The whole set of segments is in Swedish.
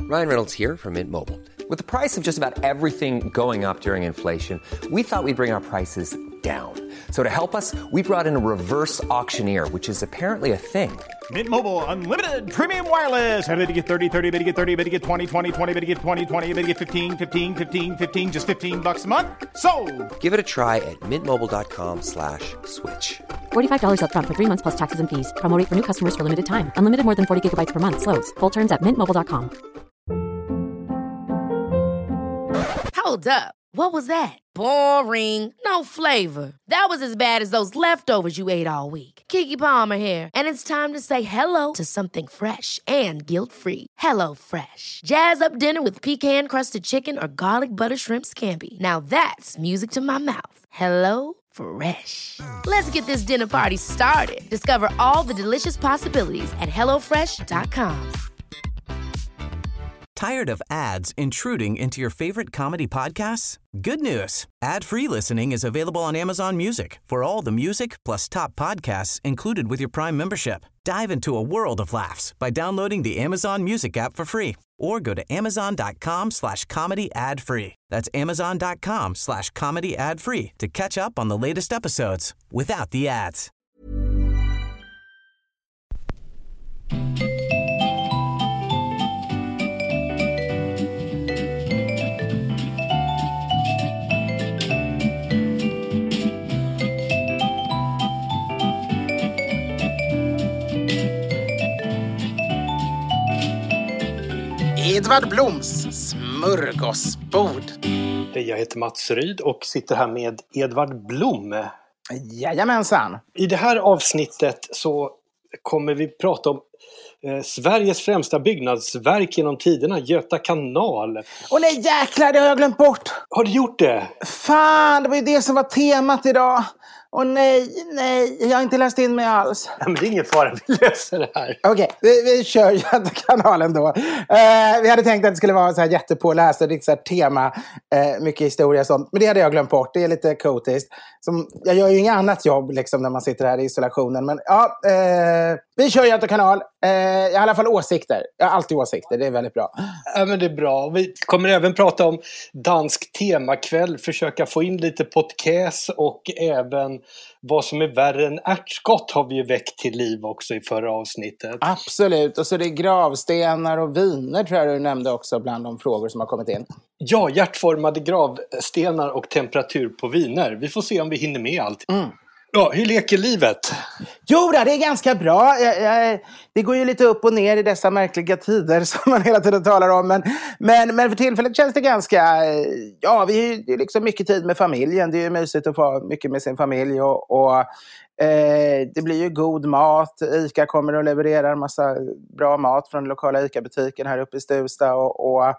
Ryan Reynolds here from Mint Mobile. With the price of just about everything going up during inflation, we thought we'd bring our prices down. So to help us, we brought in a reverse auctioneer, which is apparently a thing. Mint Mobile Unlimited Premium Wireless. How to get 30, 30, bit to get 30, bit to get 20, 20, 20, bit to get 20, 20, bit to get 15, 15, 15, 15, just $15 a month? Sold! Give it a try at mintmobile.com/switch. $45 up front for 3 months plus taxes and fees. Promo rate for new customers for limited time. Unlimited more than 40 gigabytes per month. Slows full terms at mintmobile.com. Hold up. What was that? Boring. No flavor. That was as bad as those leftovers you ate all week. Keke Palmer here, and it's time to say hello to something fresh and guilt-free. Hello Fresh. Jazz up dinner with pecan-crusted chicken or garlic butter shrimp scampi. Now that's music to my mouth. Hello Fresh. Let's get this dinner party started. Discover all the delicious possibilities at hellofresh.com. Tired of ads intruding into your favorite comedy podcasts? Good news. Ad-free listening is available on Amazon Music for all the music plus top podcasts included with your Prime membership. Dive into a world of laughs by downloading the Amazon Music app for free or go to amazon.com/comedy ad-free. That's amazon.com/comedy ad-free to catch up on the latest episodes without the ads. Edvard Bloms smörgåsbord. Jag heter Mats Ryd och sitter här med Edvard Blom. Jajamensan. I det här avsnittet så kommer vi prata om Sveriges främsta byggnadsverk genom tiderna, Göta kanal. Åh nej jäklar, det har jag glömt bort. Har du gjort det? Fan, det var ju det som var temat idag. Åh nej, jag har inte läst in mig alls. Nej, men det är ingen fara, vi löser det här. Okej, vi kör Göta kanalen då. Vi hade tänkt att det skulle vara så här jättepåläst och det är så här tema, mycket historia och sånt. Men det hade jag glömt bort, det är lite kotiskt. Jag gör ju inget annat jobb liksom när man sitter här i isolationen. Men ja, vi kör Göta kanal. Jag har i alla fall åsikter. Jag har alltid åsikter, det är väldigt bra. Ja, men det är bra. Vi kommer även prata om dansk temakväll, försöka få in lite podcast och även vad som är värre än ärtskott har vi ju väckt till liv också i förra avsnittet. Absolut, och så det är gravstenar och viner tror jag du nämnde också bland de frågor som har kommit in. Ja, hjärtformade gravstenar och temperatur på viner. Vi får se om vi hinner med allt. Ja, hur leker livet? Jo, det är ganska bra. Det går ju lite upp och ner i dessa märkliga tider som man hela tiden talar om. Men för tillfället känns det ganska... Ja, det är liksom mycket tid med familjen. Det är ju mysigt att få mycket med sin familj. Och det blir ju god mat. ICA kommer att leverera en massa bra mat från den lokala ICA-butiken här uppe i Stuvsta. Och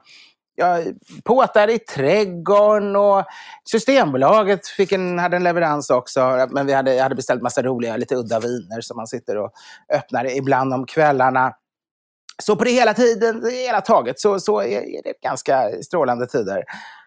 påtar i trädgården och Systembolaget hade en leverans också, men jag hade beställt massa roliga, lite udda viner som man sitter och öppnar ibland om kvällarna. Så på det hela taget så är det ganska strålande tider.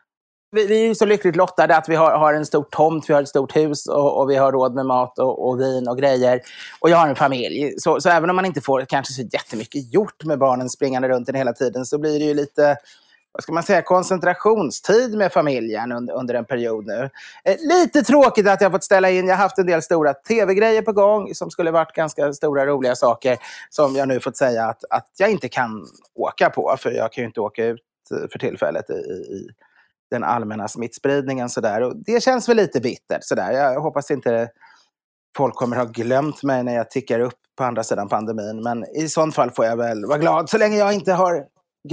Vi är ju så lyckligt lottade att vi har en stor tomt, vi har ett stort hus och vi har råd med mat och vin och grejer. Och jag har en familj. Så även om man inte får kanske så jättemycket gjort med barnen springande runt den hela tiden så blir det ju lite... Vad ska man säga, koncentrationstid med familjen under en period nu. Lite tråkigt att jag fått ställa in. Jag har haft en del stora tv-grejer på gång som skulle varit ganska stora roliga saker som jag nu fått säga att jag inte kan åka på. För jag kan ju inte åka ut för tillfället i den allmänna smittspridningen. Sådär. Och det känns väl lite bittert. Sådär. Jag hoppas inte folk kommer ha glömt mig när jag tickar upp på andra sidan pandemin. Men i sånt fall får jag väl vara glad så länge jag inte har...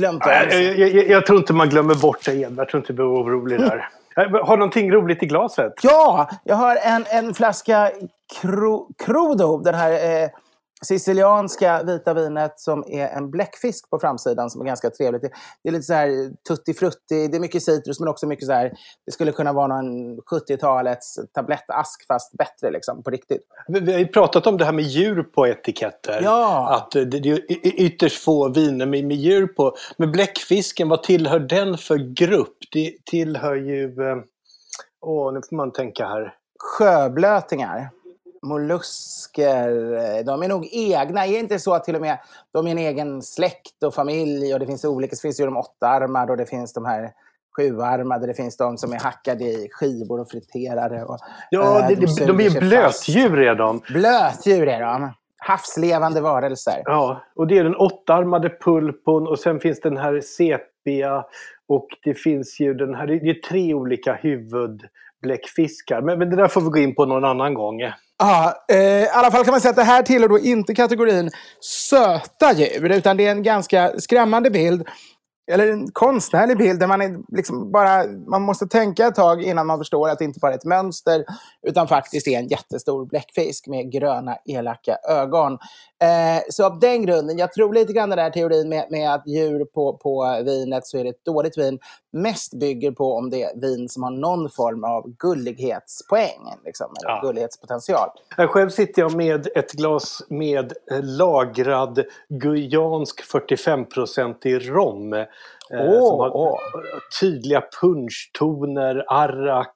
Jag tror inte man glömmer bort det, Edvard. Jag tror inte du blir orolig där. Har någonting roligt i glaset? Ja, jag har en flaska Crudo, den här sicilianska vita vinet som är en bläckfisk på framsidan som är ganska trevligt. Det är lite så här tutti-frutti, det är mycket citrus men också mycket så här, det skulle kunna vara någon 70-talets tablettask fast bättre liksom, på riktigt. Vi har ju pratat om det här med djur på etiketter. Ja. Att det är ytterst få viner med djur på. Men bläckfisken, vad tillhör den för grupp? Det tillhör ju, nu får man tänka här. Sjöblötingar. mollusker, de är nog egna. Är det inte så att till och med de är en egen släkt och familj, och det finns olika, det finns ju de 8-armade och det finns de här 7-armade, det finns de som är hackade i skivor och friterade. Och, ja, de är blötdjur redan. Blötdjur är de. Havslevande varelser. Ja, och det är den 8-armade pulpon och sen finns den här sepia och det finns ju den här, det är 3 olika huvudbläckfiskar. Men det där får vi gå in på någon annan gång. Ja, i alla fall kan man säga att det här tillhör då inte kategorin söta djur, utan det är en ganska skrämmande bild. Eller en konstnärlig bild där man är liksom bara, man måste tänka ett tag innan man förstår att det inte bara är ett mönster utan faktiskt är en jättestor bläckfisk med gröna elaka ögon. Så av den grunden, jag tror lite grann den där teorin med att djur på vinet så är det ett dåligt vin mest bygger på om det är vin som har någon form av gullighetspoäng, liksom, eller gullighetspotential. Här själv sitter jag med ett glas med lagrad guyansk 45% rom. Som har tydliga punschtoner, arrak,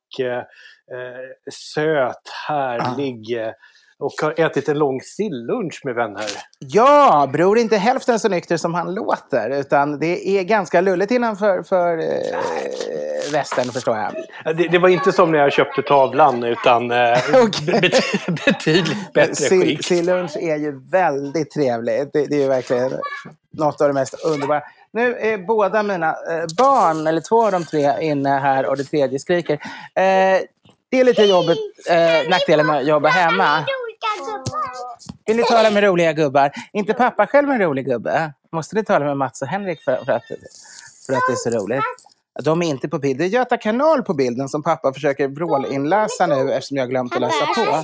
söt, härlig. Och har ätit en lång sillunch med vänner. Ja, Bror inte hälften så nykter som han låter. Utan det är ganska lulligt innanför västen, förstår jag. Det var inte som när jag köpte tavlan, utan betydligt bättre skick. Sillunch är ju väldigt trevligt. Det är ju verkligen något av det mest underbara. Nu är båda mina barn, eller 2 av de 3, inne här och det 3:e skriker. Det är lite jobbigt, nackdelen med att jobba hemma. Vill ni tala med roliga gubbar? Inte pappa själv en rolig gubbe? Måste ni tala med Mats och Henrik för att det är så roligt? De är inte på bild. Det är Göta kanal på bilden som pappa försöker vrålinläsa nu eftersom jag glömt att läsa på.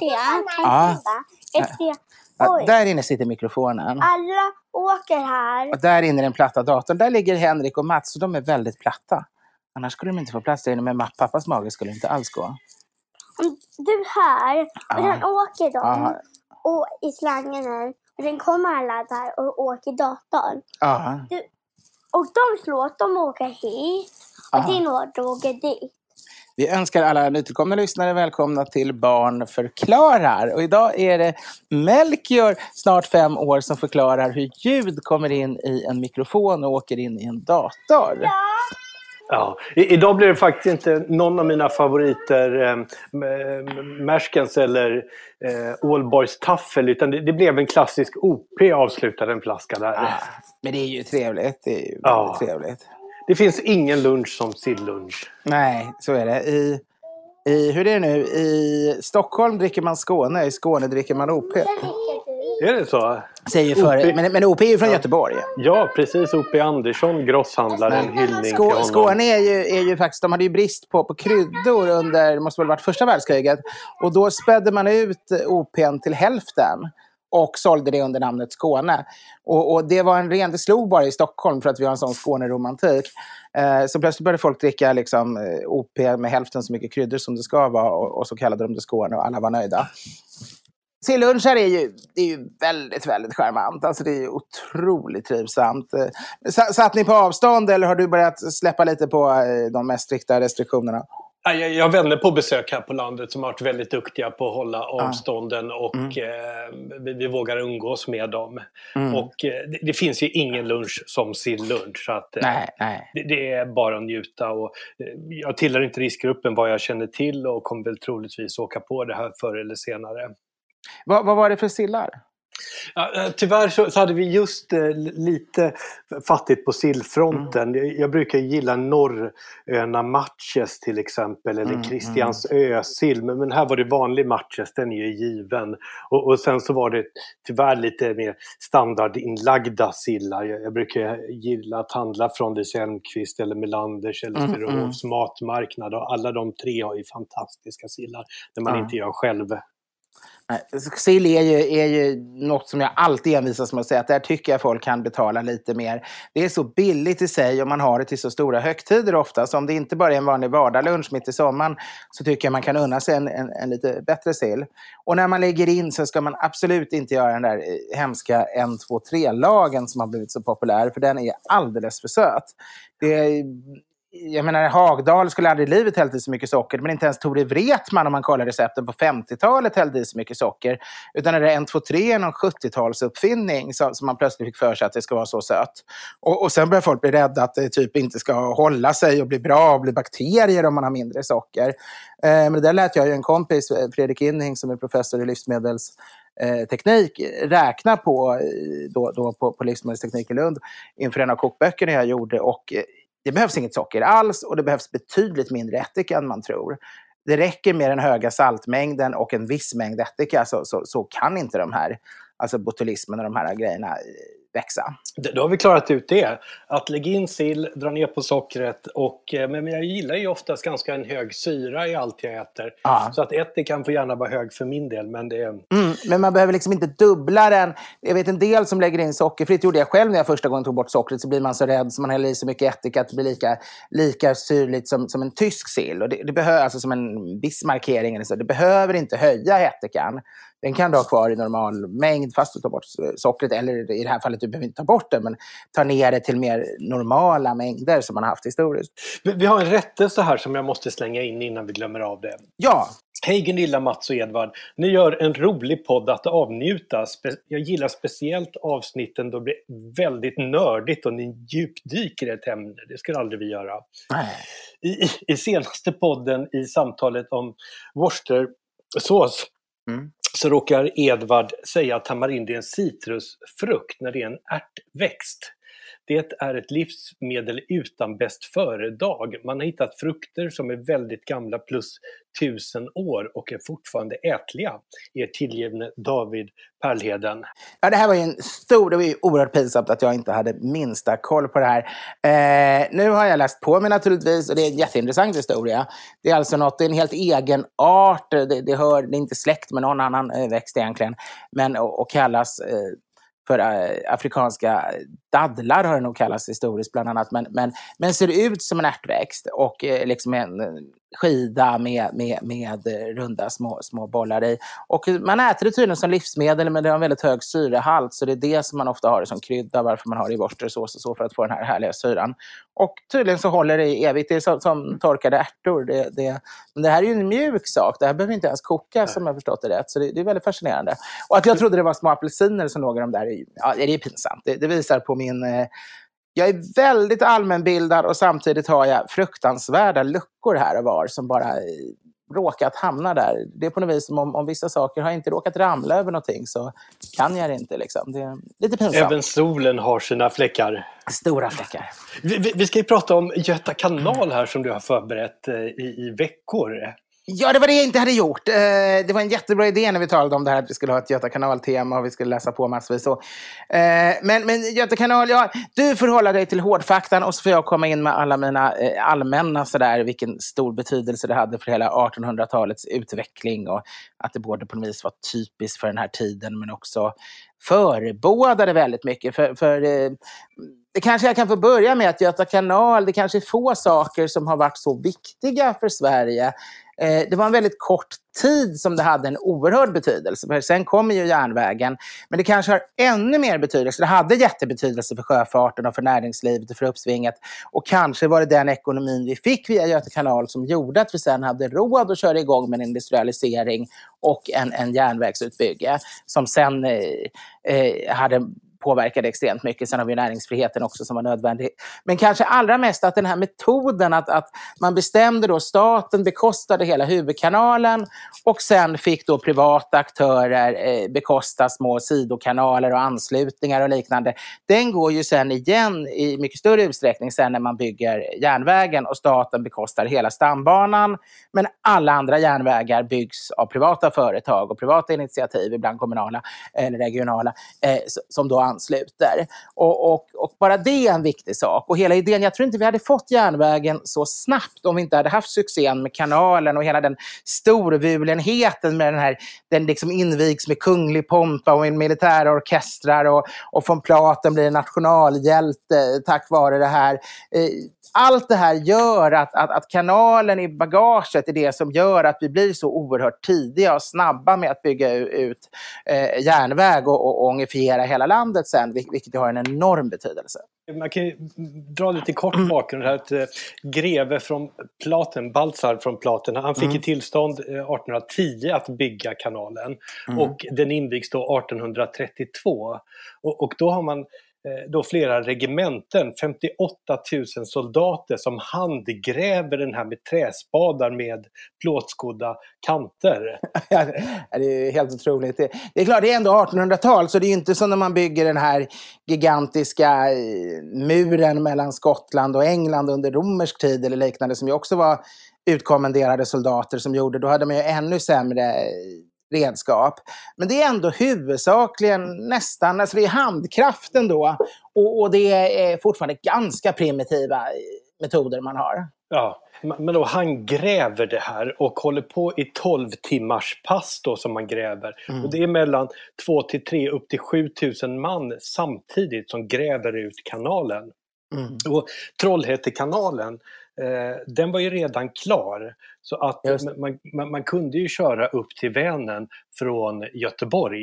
Ja, där inne sitter mikrofonen. Alla åker här. Och där inne är den platta datorn. Där ligger Henrik och Mats och de är väldigt platta. Annars skulle de inte få plats där inne, med pappas mage skulle inte alls gå. Du här, och den åker de och i slangen här. Och den kommer alla där och åker datorn. Och de slår att de åker hit. Och din åker dit. Vi önskar alla nytillkomna lyssnare välkomna till Barn förklarar. Och idag är det Melchior, snart 5 år, som förklarar hur ljud kommer in i en mikrofon och åker in i en dator. Ja, idag blir det faktiskt inte någon av mina favoriter, Märskens eller Ålborgs taffel, utan det blev en klassisk OP avslutade en flaska där. Men det är ju trevligt, det är ju väldigt trevligt. Det finns ingen lunch som sillunch. Nej, så är det. Hur är det nu? I Stockholm dricker man Skåne, i Skåne dricker man OP. Är det så? Säger för, men OP är ju från Göteborg. Ja, precis. OP Andersson, grosshandlare, en hyllning till honom. Skåne är ju faktiskt, de hade ju brist på kryddor under, det måste väl ha varit första världskriget. Och då spädde man ut OP:n till hälften. Och sålde det under namnet Skåne. Och det var det slog bara i Stockholm för att vi har en sån Skåneromantik. Så plötsligt började folk dricka liksom, OP med hälften så mycket kryddor som det ska vara. Och så kallade de det Skåne och alla var nöjda. Sillunchar är ju väldigt, väldigt charmant. Alltså det är ju otroligt trivsamt. Satt ni på avstånd eller har du börjat släppa lite på de mest strikta restriktionerna? Jag har vänner på besök här på landet som har varit väldigt duktiga på att hålla avstånden och vi vågar umgås med dem. Och det finns ju ingen lunch som sillunch, så att det är bara att njuta. Och jag tillhör inte riskgruppen vad jag känner till och kommer väl troligtvis åka på det här förr eller senare. Vad var det för sillar? Ja, tyvärr så hade vi just lite fattigt på sillfronten. Jag brukar gilla Norröna matches till exempel, eller Kristiansö-sill, men här var det vanlig matches, den är ju given. Och sen så var det tyvärr lite mer standardinlagda sillar. Jag brukar gilla att handla från det Elmqvist eller Melanders eller Sturehovs matmarknad, och alla de 3 har ju fantastiska sillar när man inte gör själv. Sill är ju något som jag alltid envisas med att säga att där tycker jag folk kan betala lite mer. Det är så billigt i sig och man har det till så stora högtider ofta. Så om det inte bara är en vanlig vardagslunch mitt i sommaren så tycker jag man kan unna sig en lite bättre sill. Och när man lägger in så ska man absolut inte göra den där hemska 1, 2, 3-lagen som har blivit så populär, för den är alldeles för söt. jag menar, Hagdal skulle aldrig i livet hällt i så mycket socker, men inte ens Tore Wretman, om man kollar recepten på 50-talet, hällde i så mycket socker. Utan är det 1, 2, 3, någon 70-talsuppfinning som man plötsligt fick för sig att det ska vara så sött. Och sen börjar folk bli rädda att det typ inte ska hålla sig och bli bra och bli bakterier om man har mindre socker. Men det där lät jag ju en kompis, Fredrik Inning, som är professor i livsmedelsteknik, räkna på på livsmedelsteknik i Lund inför en av kokböckerna jag gjorde. Och det behövs inget socker alls, och det behövs betydligt mindre ättika än man tror. Det räcker med den höga saltmängden och en viss mängd ättika, så kan inte de här, alltså botulismen och de här grejerna växa. Då har vi klarat ut det. Att lägga in sill, dra ner på sockret, men jag gillar ju oftast ganska en hög syra i allt jag äter. Så att ättikan får gärna vara hög för min del, men det är... men man behöver liksom inte dubbla den. Jag vet en del som lägger in sockerfritt, gjorde jag själv när jag första gången tog bort sockret, så blir man så rädd så man häller i så mycket ättika att det blir lika syrligt som en tysk sill. Och det behöver, alltså som en viss markering eller så, det behöver inte höja ättikan. Den kan du ha kvar i normal mängd fast du tar bort sockret, eller i det här fallet du behöver inte ta bort det, men ta ner det till mer normala mängder som man har haft historiskt. Vi har en rättelse här som jag måste slänga in innan vi glömmer av det. Ja. Hej Gunilla, Mats och Edvard. Ni gör en rolig podd att avnjuta. Jag gillar speciellt avsnitten då det blir väldigt nördigt och ni djupdyker i ett ämne. Det skulle aldrig vi göra. I senaste podden, i samtalet om worcestersås, så råkar Edvard säga att tamarind är en citrusfrukt när det är en ärtväxt. Det är ett livsmedel utan bäst före-dag. Man har hittat frukter som är väldigt gamla plus 1000 år och är fortfarande ätliga. Er tillgivne David Perlheden. Ja, det här var ju det var ju oerhört pinsamt att jag inte hade minsta koll på det här. Nu har jag läst på mig naturligtvis, och det är en jätteintressant historia. Det är alltså det är en helt egen art. Det är inte släkt med någon annan växt egentligen. Men och kallas... för afrikanska dadlar har det nog kallats historiskt bland annat, men ser ut som en ärtväxt och liksom en skida med runda små bollar i. Och man äter det tydligen som livsmedel, men det har en väldigt hög syrehalt, så det är det som man ofta har det som krydda, varför man har det i worcestersås och så, för att få den här härliga syran. Och tydligen så håller det i evigt. Det är som torkade ärtor. Men det här är ju en mjuk sak. Det här behöver inte ens koka, som jag förstått det rätt. Så det är väldigt fascinerande. Och att jag trodde det var små apelsiner som låg i de där, det är pinsamt. Det visar på min... Jag är väldigt allmänbildad, och samtidigt har jag fruktansvärda luckor här och var som bara råkat hamna där. Det är på något vis som om vissa saker har inte råkat ramla över någonting, så kan jag det inte liksom. Det är lite pinsamt. Även solen har sina fläckar. Stora fläckar. Vi ska ju prata om Göta kanal här som du har förberett i veckor. Ja, det var det jag inte hade gjort. Det var en jättebra idé när vi talade om det här, att vi skulle ha ett Göta kanal-tema och vi skulle läsa på massvis. Men Göta kanal, du får hålla dig till hårdfaktan, och så får jag komma in med alla mina allmänna sådär, vilken stor betydelse det hade för hela 1800-talets utveckling, och att det både på något vis var typiskt för den här tiden, men också förebådade väldigt mycket. För det kanske jag kan få börja med att Göta kanal, det kanske är få saker som har varit så viktiga för Sverige. Det var en väldigt kort tid som det hade en oerhörd betydelse. För sen kommer ju järnvägen. Men det kanske har ännu mer betydelse. Det hade jättebetydelse för sjöfarten och för näringslivet och för uppsvinget. Och kanske var det den ekonomin vi fick via Göta kanal som gjorde att vi sen hade råd att köra igång med en industrialisering och en järnvägsutbygge som sen hade påverkade extremt mycket. Sen har vi näringsfriheten också som var nödvändig. Men kanske allra mest att den här metoden att man bestämde då, staten bekostade hela huvudkanalen, och sen fick då privata aktörer bekosta små sidokanaler och anslutningar och liknande. Den går ju sen igen i mycket större utsträckning sen när man bygger järnvägen, och staten bekostar hela stambanan. Men alla andra järnvägar byggs av privata företag och privata initiativ, ibland kommunala eller regionala, som då ansluter. Och bara det är en viktig sak. Och hela idén, jag tror inte vi hade fått järnvägen så snabbt om vi inte hade haft succén med kanalen och hela den storvulenheten med den liksom invigs med kunglig pompa och en militära orkestrar, och von Platen blir nationalhjälte tack vare det här. Allt det här gör att kanalen i bagaget är det som gör att vi blir så oerhört tidiga och snabba med att bygga ut järnväg och ångifiera hela landet sen, vilket har en enorm betydelse. Man kan ju dra lite kort bakgrund här. Att greve från Platen, Baltzar från Platen, han fick ett tillstånd 1810 att bygga kanalen. Och den invigs då 1832. Och då har man då flera regementen, 58 000 soldater som handgräver den här med träspadar med plåtskodda kanter. Ja, det är helt otroligt. Det är klart, det är ändå 1800-tal, så det är inte som när man bygger den här gigantiska muren mellan Skottland och England under romersk tid eller liknande, som ju också var utkommenderade soldater som gjorde. Då hade man ju ännu sämre redskap. Men det är ändå huvudsakligen nästan, alltså det är handkraften då, och det är fortfarande ganska primitiva metoder man har. Ja, men då han gräver det här och håller på i 12 timmars pass då som man gräver. Och det är mellan 2 till 3 upp till 7000 man samtidigt som gräver ut kanalen. Och Trollhättekanalen, den var ju redan klar, så att man kunde ju köra upp till Vänern från Göteborg.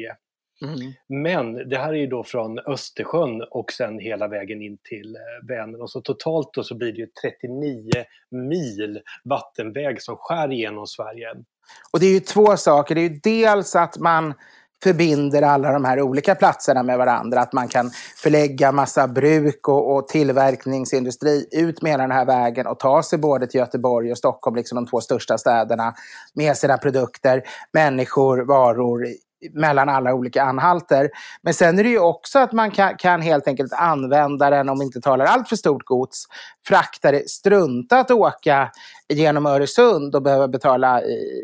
Men det här är ju då från Östersjön och sen hela vägen in till Vänern, och så totalt då så blir det ju 39 mil vattenväg som skär igenom Sverige. Och det är ju två saker, det är ju dels att man förbinder alla de här olika platserna med varandra, att man kan förlägga massa bruk och tillverkningsindustri ut med den här vägen och ta sig både till Göteborg och Stockholm, liksom de två största städerna, med sina produkter, människor, varor mellan alla olika anhalter. Men sen är det ju också att man kan helt enkelt använda den, om vi inte talar allt för stort gods, frakta det, strunta att åka genom Öresund och behöva betala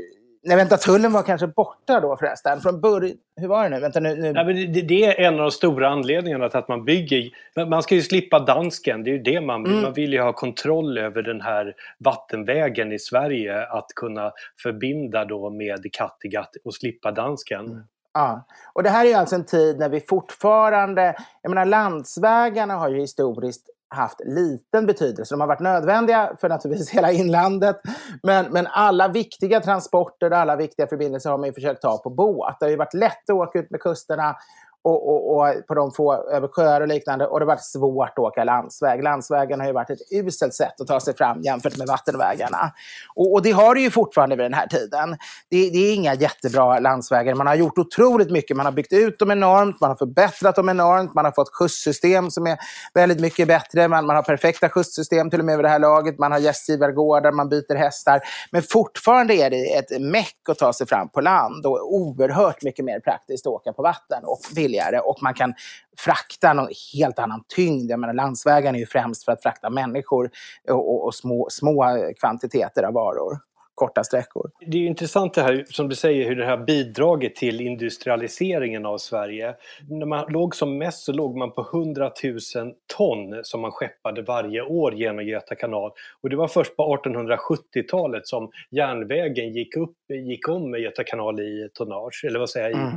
tullen var kanske borta då förresten. Från början, hur var det nu? Vänta, nu. Ja, men det är en av de stora anledningarna till att man bygger. Man ska ju slippa dansken, det är ju det man vill ju ha kontroll över den här vattenvägen i Sverige, att kunna förbinda då med Kattegatt och slippa dansken. Ja, och det här är ju alltså en tid när vi fortfarande, jag menar, landsvägarna har ju historiskt haft liten betydelse. De har varit nödvändiga för naturligtvis hela inlandet. Men alla viktiga transporter och alla viktiga förbindelser har man ju försökt ta på båt. Det har ju varit lätt att åka ut med kusterna och på de få över sjöar och liknande. Och det har varit svårt att åka landsväg. Landsvägen har ju varit ett uselt sätt att ta sig fram jämfört med vattenvägarna. Och det har det ju fortfarande vid den här tiden. Det är inga jättebra landsvägar. Man har gjort otroligt mycket. Man har byggt ut dem enormt. Man har förbättrat dem enormt. Man har fått skjutssystem som är väldigt mycket bättre. Man har perfekta skjutssystem till och med vid det här laget. Man har gästgivargårdar. Man byter hästar. Men fortfarande är det ett meck att ta sig fram på land. Och oerhört mycket mer praktiskt att åka på vatten och billigare. Och man kan frakta någon helt annan tyngd. Jag menar, landsvägen är ju främst för att frakta människor och små kvantiteter av varor. Korta sträckor. Det är ju intressant det här, som du säger, hur det här bidragit till industrialiseringen av Sverige. När man låg som mest så låg man på 100 000 ton som man skeppade varje år genom Göta kanal. Och det var först på 1870-talet som järnvägen gick om med Göta kanal i tonnage, eller vad säger jag,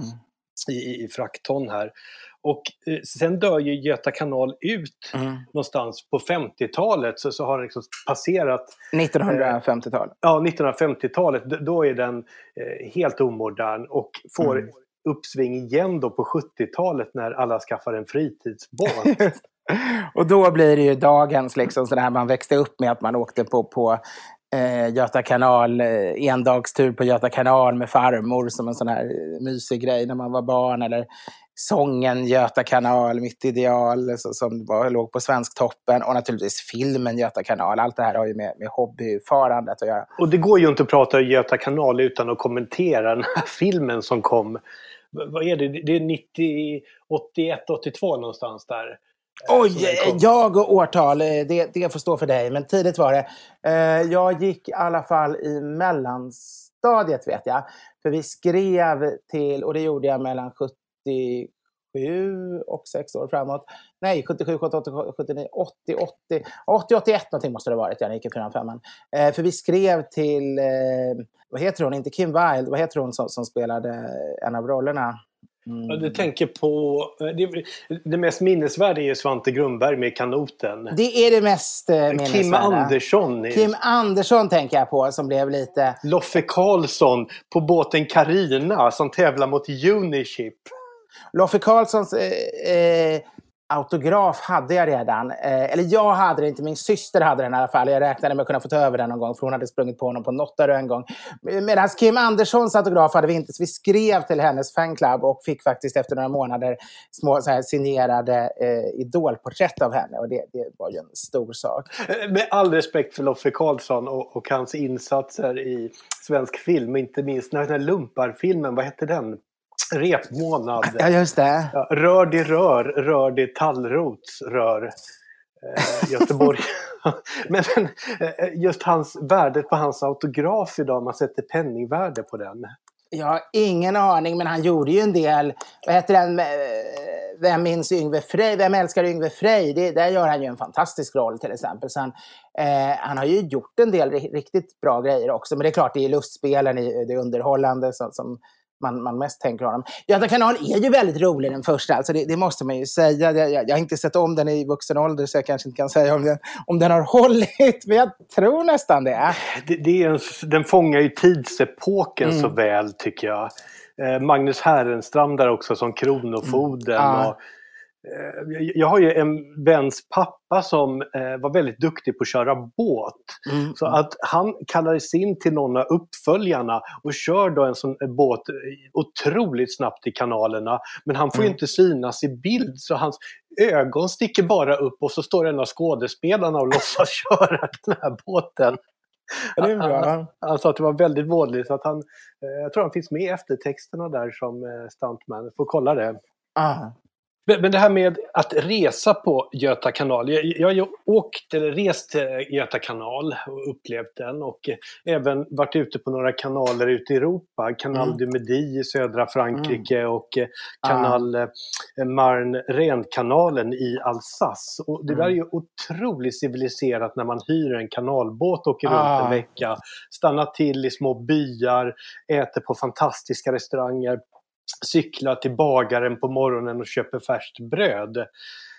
i fraktton här. Och sen dör ju Göta kanal ut någonstans på 50-talet, så har det liksom passerat 1950-talet. Ja, 1950-talet, då är den helt omodern och får uppsving igen då på 70-talet när alla skaffar en fritidsbåt. Och då blir det ju dagens liksom sådär, man växte upp med att man åkte på Göta kanal, endagstur på Göta kanal med farmor som en sån här mysig grej när man var barn, eller sången Göta kanal, Mitt ideal som låg på Svensktoppen, och naturligtvis filmen Göta kanal. Allt det här har ju med hobbyfarandet att göra. Och det går ju inte att prata Göta kanal utan att kommentera den här filmen som kom. Vad är det? Det är 90, 81, 82 någonstans där. Oj, jag och årtal, det får stå för dig, men tidigt var det. Jag gick i alla fall i mellanstadiet, vet jag. För vi skrev till, och det gjorde jag mellan 77 och 6 år framåt. Nej, 77, 78, 79, 80, 81 någonting måste det ha varit. Jag gick i 4-5. För vi skrev till, vad heter hon? Inte Kim Wilde, vad heter hon som spelade en av rollerna? Du tänker på det mest minnesvärda är ju Svante Grundberg med Kanoten. Det är det mest minnesvärda. Kim Andersson tänker jag på, som blev lite... Loffe Karlsson på båten Carina som tävlar mot Uniship. Loffe Karlssons autograf hade jag redan. Eller jag hade det inte, min syster hade den i alla fall. Jag räknade med att kunna få ta över den någon gång, för hon hade sprungit på honom på Nottarö en gång. Medan Kim Anderssons autograf hade vi inte. Så vi skrev till hennes fanclub och fick faktiskt efter några månader små så här signerade idolporträtt av henne. Och det var ju en stor sak. Med all respekt för Loffe Karlsson och hans insatser i svensk film, inte minst den här lumparfilmen, vad hette den? Repmånad. Ja, just det. Ja, rör det tallrotsrör. Göteborg. men just värdet på hans autograf idag, man sätter penningvärde på den. Jag har ingen aning, men han gjorde ju en del. Vad heter den? Vem minns Yngve Frey? Vem älskar Yngve Frey? Där gör han ju en fantastisk roll till exempel. Så han har ju gjort en del riktigt bra grejer också. Men det är klart, det är lustspelen, det underhållande som man mest tänker honom. Göta kanal är ju väldigt rolig, den första. Alltså det måste man ju säga. Jag har inte sett om den i vuxen ålder, så jag kanske inte kan säga om den har hållit. Men jag tror nästan det. Den fångar ju tidsepoken så väl, tycker jag. Magnus Härenstam där också som kronofogden. Och jag har ju en väns pappa som var väldigt duktig på att köra båt. Så att han kallades in till någon av uppföljarna och kör då en sån båt otroligt snabbt i kanalerna. Men han får ju inte synas i bild, så hans ögon sticker bara upp och så står en av skådespelarna och låtsas köra den här båten. Han sa att det var väldigt vådligt, så att jag tror han finns med i eftertexterna där som stuntman. Får kolla det. Men det här med att resa på Göta kanal. Jag har ju rest Göta kanal och upplevt den. Och även varit ute på några kanaler ute i Europa. Canal du Midi i södra Frankrike och Canal Marne-Rhône-kanalen i Alsace. Och det där är ju otroligt civiliserat när man hyr en kanalbåt och åker runt en vecka. Stannar till i små byar, äter på fantastiska restauranger. Cyklar till bagaren på morgonen och köper färskt bröd.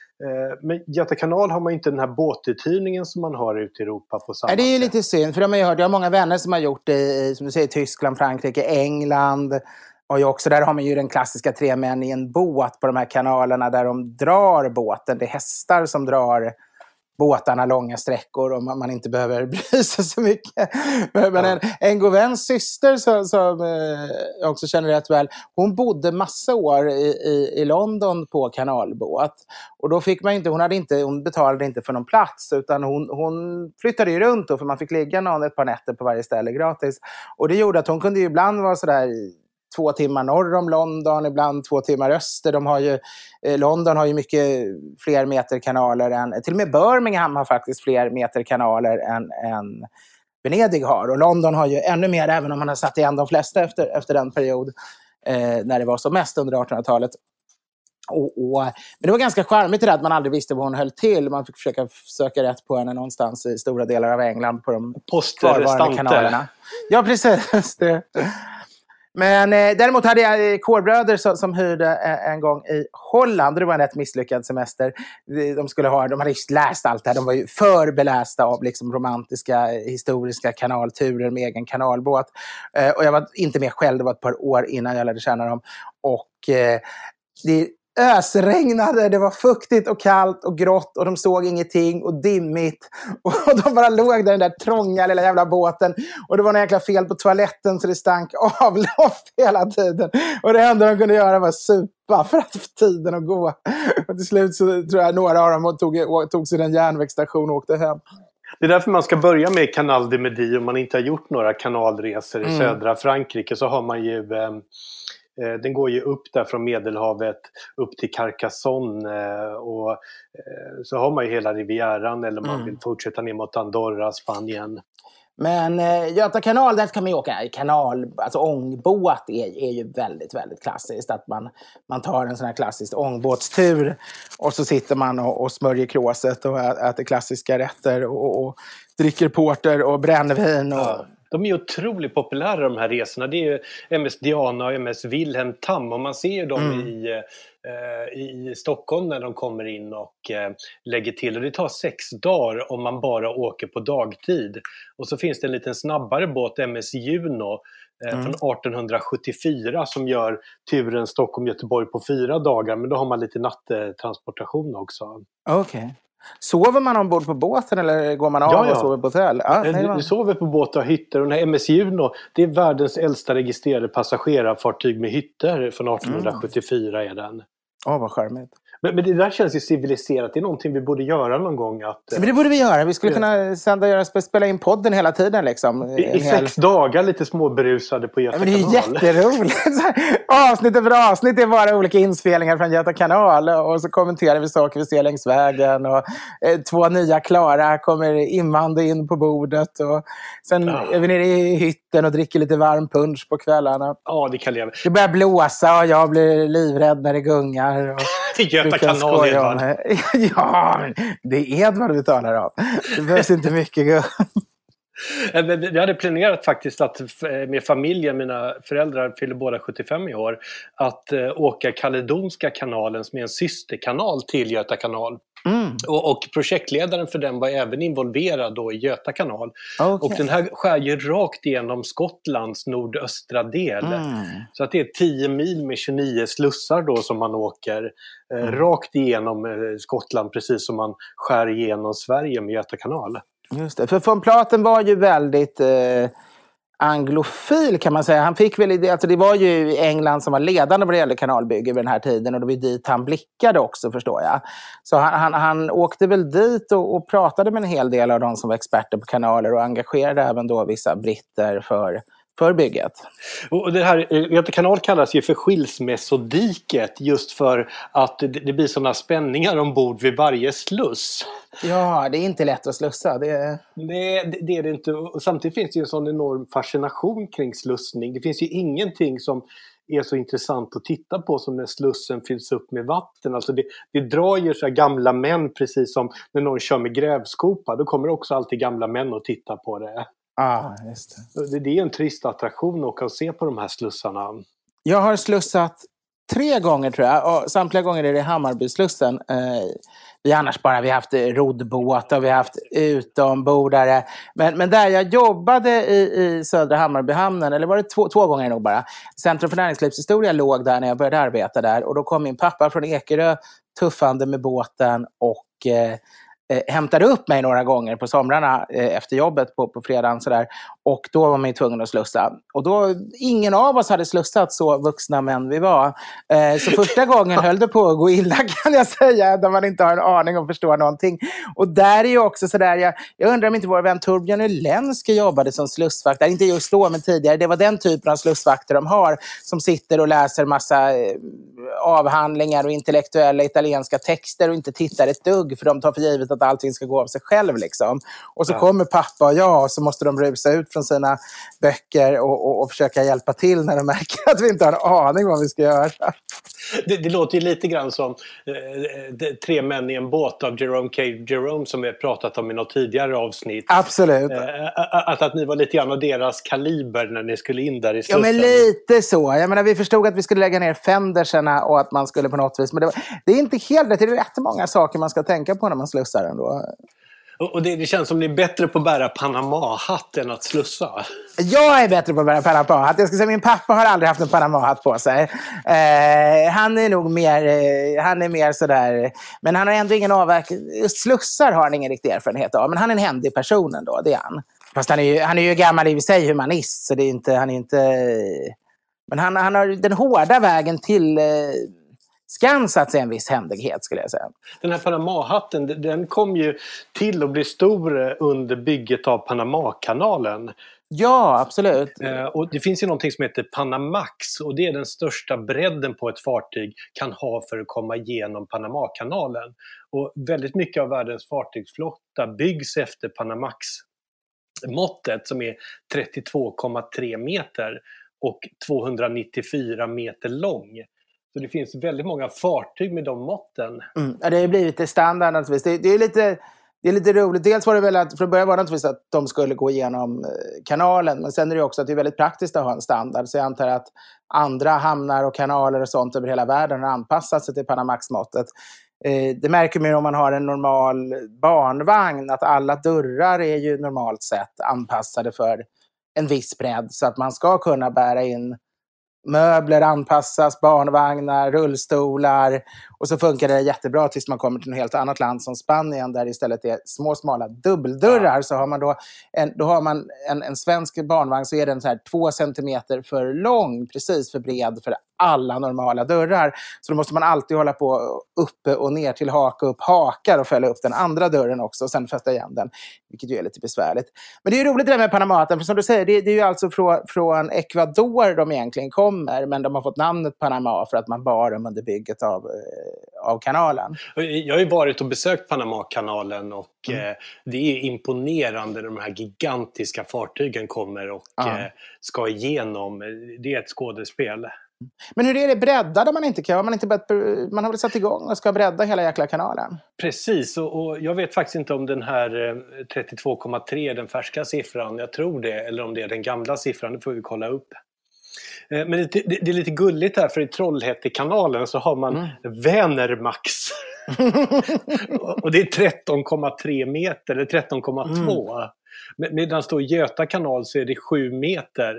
Men Göta kanal har man inte den här båtuthyrningen som man har ute i Europa på samma sätt. Det är ju lite synd, för jag har många vänner som har gjort det i, som du säger, Tyskland, Frankrike, England. Och också där har man ju den klassiska 3 män i en båt på de här kanalerna där de drar båten. Det är hästar som drar båtarna långa sträckor och man inte behöver bry sig så mycket. Men en god väns syster som jag också känner rätt väl, hon bodde massa år i London på kanalbåt. Och då fick man inte, hon betalade inte för någon plats, utan hon flyttade ju runt då, för man fick ligga ett par nätter på varje ställe gratis. Och det gjorde att hon kunde ju ibland vara sådär 2 timmar norr om London, ibland 2 timmar öster. London har ju mycket fler meterkanaler än, till och med Birmingham har faktiskt fler meterkanaler än Venedig har. Och London har ju ännu mer, även om man har satt igen de flesta efter den period när det var som mest under 1800-talet. Men det var ganska charmigt det där att man aldrig visste vad hon höll till. Man fick försöka söka rätt på henne någonstans i stora delar av England på de kvarvarande kanalerna. Ja, precis. Det. Men däremot hade jag kårbröder som hyrde en gång i Holland. Det var en rätt misslyckad semester. De hade just läst allt det här. De var ju förbelästa av liksom romantiska, historiska kanalturer med egen kanalbåt. Och jag var inte med själv, det var ett par år innan jag lärde känna dem. Och det ösregnade, det var fuktigt och kallt och grått och de såg ingenting och dimmigt och de bara låg där i den där trånga lilla jävla båten och det var några jäkla fel på toaletten så det stank avlopp hela tiden och det enda de kunde göra var supa för att få tiden att gå och till slut så tror jag några av dem tog sig en järnvägsstation och åkte hem. Det är därför man ska börja med Canal du Midi om man inte har gjort några kanalresor i södra Frankrike, så har man ju den går ju upp där från Medelhavet upp till Carcassonne och så har man ju hela Rivieran, eller man vill fortsätta ner mot Andorra, Spanien. Men Göta kanal, där kan man ju åka i kanal, alltså ångbåt är ju väldigt, väldigt klassiskt. Att man tar en sån här klassisk ångbåtstur och så sitter man och smörjer kråset och äter klassiska rätter och dricker porter och brännvin. De är otroligt populära de här resorna. Det är ju MS Diana och MS Wilhelm Tam, och man ser ju dem i Stockholm när de kommer in och lägger till. Och det tar 6 dagar om man bara åker på dagtid. Och så finns det en liten snabbare båt, MS Juno, från 1874 som gör turen Stockholm-Göteborg på 4 dagar. Men då har man lite nattransportation också. Okej. Sover man ombord på båten eller går man av och sover på hotell? Du sover på båtar och hytter. Och den här MS Juno, det är världens äldsta registrerade passagerarfartyg med hytter. Från 1874 är den. Vad charmigt. Men det där känns ju civiliserat. Det är någonting vi borde göra någon gång. Men det borde vi göra. Vi skulle kunna spela in podden hela tiden. Liksom. I 6 dagar lite småberusade på Göta kanal. Men det är jätteroligt. Avsnitt efter avsnitt är bara olika inspelningar från Göta kanal. Och så kommenterar vi saker vi ser längs vägen. Och 2 nya Klara kommer immande in på bordet. Och sen är vi nere i hytten och dricker lite varm punch på kvällarna. Ja, det kan jag. Det börjar blåsa och jag blir livrädd när det gungar. Och Göta kanal, Edvard. Ja, det är Edvard vi talar om. Det behövs inte mycket. Vi hade planerat faktiskt att med familjen, mina föräldrar fyller båda 75 i år, att åka Kaledonska kanalen som är en systerkanal till Göta kanal. Och projektledaren för den var även involverad då i Göta kanal. Och den här skär ju rakt igenom Skottlands nordöstra del. Så att det är 10 mil med 29 slussar då som man åker rakt igenom Skottland, precis som man skär igenom Sverige med Göta kanal. Just det, för von Platen var ju väldigt anglofil kan man säga. Han fick väl, alltså det var ju England som var ledande vad det gällde kanalbygge vid den här tiden, och det var dit han blickade också, förstår jag. Så han åkte väl dit och pratade med en hel del av de som var experter på kanaler och engagerade även då vissa britter för bygget. Och det här Göta kanal kallas ju för skilsmässodiket just för att det blir sådana spänningar ombord vid varje sluss. Ja, det är inte lätt att slussa. Nej, det är det inte. Och samtidigt finns det ju en sån enorm fascination kring slussning. Det finns ju ingenting som är så intressant att titta på som när slussen fylls upp med vatten. Alltså det drar ju så här gamla män, precis som när någon kör med grävskopa. Då kommer också alltid gamla män att titta på det. Just det. Det är en trist attraktion att åka och se på de här slussarna. Jag har slussat 3 gånger tror jag. Och samtliga gånger är det Hammarbyslussen. Vi har annars bara haft roddbåt och vi har haft utombordare. Men där jag jobbade i Södra Hammarbyhamnen, eller var det 2 gånger nog bara. Centrum för näringslivshistoria låg där när jag började arbeta där. Och då kom min pappa från Ekerö tuffande med båten och hämtade upp mig några gånger på somrarna efter jobbet på fredagen sådär. Och då var man ju tvungen att slussa. Och då, ingen av oss hade slussat så vuxna män vi var. Så första gången höll det på att gå illa, kan jag säga, där man inte har en aning och förstår någonting. Och där är ju också sådär, jag undrar om inte vår vän Torbjörn Ulenski jobbade som slussvakt. Inte just då, men tidigare. Det var den typen av slussvakter de har, som sitter och läser massa avhandlingar och intellektuella italienska texter och inte tittar ett dugg, för de tar för givet att allting ska gå av sig själv liksom. Och så kommer pappa och jag, och så måste de rusa ut från sina böcker och försöka hjälpa till när de märker att vi inte har en aning vad vi ska göra. Det låter ju lite grann som 3 män i en båt av Jerome K. Jerome, som vi har pratat om i något tidigare avsnitt. Absolut. Att ni var lite grann av deras kaliber när ni skulle in där i slussen. Ja, men lite så. Jag menar, vi förstod att vi skulle lägga ner fänderserna och att man skulle på något vis. Men det är inte helt rätt. Det är rätt många saker man ska tänka på när man slussar ändå. Och det känns som ni är bättre på att bära Panama-hatt än att slussa. Jag är bättre på att bära Panama-hatt. Jag ska säga, min pappa har aldrig haft en Panama-hatt på sig. Han är nog mer sådär. Men han har ändå ingen avverkning. Just slussar har han ingen riktig erfarenhet av. Men han är en händig person ändå, det är han. Fast han är ju gammal i sig humanist. Så det är inte, han är inte... Men han har den hårda vägen till... skansat sig en viss händighet, skulle jag säga. Den här Panama-hatten, den kom ju till att bli stor under bygget av Panama-kanalen. Ja, absolut. Och det finns ju någonting som heter Panamax, och det är den största bredden på ett fartyg kan ha för att komma igenom Panama-kanalen. Och väldigt mycket av världens fartygsflotta byggs efter Panamax-måttet, som är 32,3 meter och 294 meter lång. Så det finns väldigt många fartyg med de måtten. Ja, det har blivit standard naturligtvis. Det är lite det är lite roligt. Dels var det väl att, för början var det naturligtvis att de skulle gå igenom kanalen. Men sen är det också att det är väldigt praktiskt att ha en standard. Så jag antar att andra hamnar och kanaler och sånt över hela världen har anpassat sig till Panamax-måttet. Det märker man om man har en normal barnvagn. Att alla dörrar är ju normalt sett anpassade för en viss bredd. Så att man ska kunna bära in möbler, anpassas, barnvagnar, rullstolar. Och så funkar det jättebra tills man kommer till ett helt annat land som Spanien där det istället är små smala dubbeldörrar. Så har man då har man en svensk barnvagn så är den så här 2 centimeter för lång, precis för bred för alla normala dörrar. Så då måste man alltid hålla på uppe och ner till haka upp hakar och fälla upp den andra dörren också och sen fästa igen den. Vilket ju är lite besvärligt. Men det är ju roligt det där med Panamaten, för som du säger, det är ju alltså från Ecuador de egentligen kommer, men de har fått namnet Panama för att man bar dem under bygget av kanalen. Jag har ju varit och besökt Panamakanalen och det är imponerande när de här gigantiska fartygen kommer och ska igenom. Det är ett skådespel. Men hur är det, breddade man inte? Man har väl satt igång och ska bredda hela jäkla kanalen? Precis, och jag vet faktiskt inte om den här 32,3 är den färska siffran. Jag tror det, eller om det är den gamla siffran, det får vi kolla upp. Men det är lite gulligt här, för i Trollhättekanalen så har man Vänermax. Och det är 13,3 meter, eller 13,2. Medan då i Göta kanal så är det 7 meter.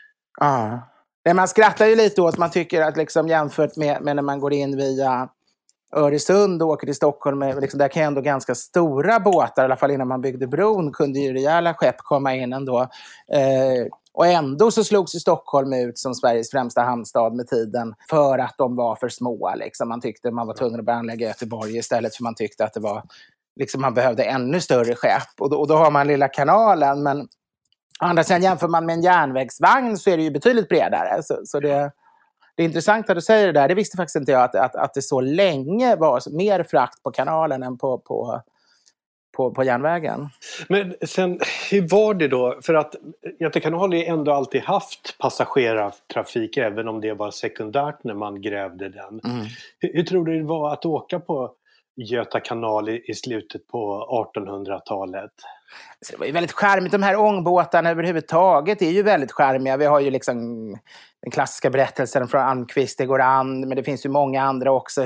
Man skrattar ju lite åt, man tycker att liksom jämfört med när man går in via Öresund och åker till Stockholm, liksom, där kan ändå ganska stora båtar, i alla fall innan man byggde bron, kunde ju rejäla skepp komma in ändå. Och ändå så slogs ju Stockholm ut som Sveriges främsta hamnstad med tiden för att de var för små. Liksom. Man tyckte man var tvungen att börja anlägga Göteborg istället, för man tyckte att det var, liksom, man behövde ännu större skepp. Och då har man lilla kanalen, men andra sidan jämför man med en järnvägsvagn så är det ju betydligt bredare. Så det är intressant att du säger det där. Det visste faktiskt inte jag att det så länge var mer frakt på kanalen än på järnvägen. Men sen, hur var det då? För att Göta kanal har ju ändå alltid haft passagerartrafik, även om det var sekundärt när man grävde den. Hur tror du det var att åka på Göta kanal i slutet på 1800-talet? Så det var ju väldigt charmigt. De här ångbåtarna överhuvudtaget är ju väldigt charmiga. Vi har ju liksom den klassiska berättelsen från Almqvist, det går an, men det finns ju många andra också.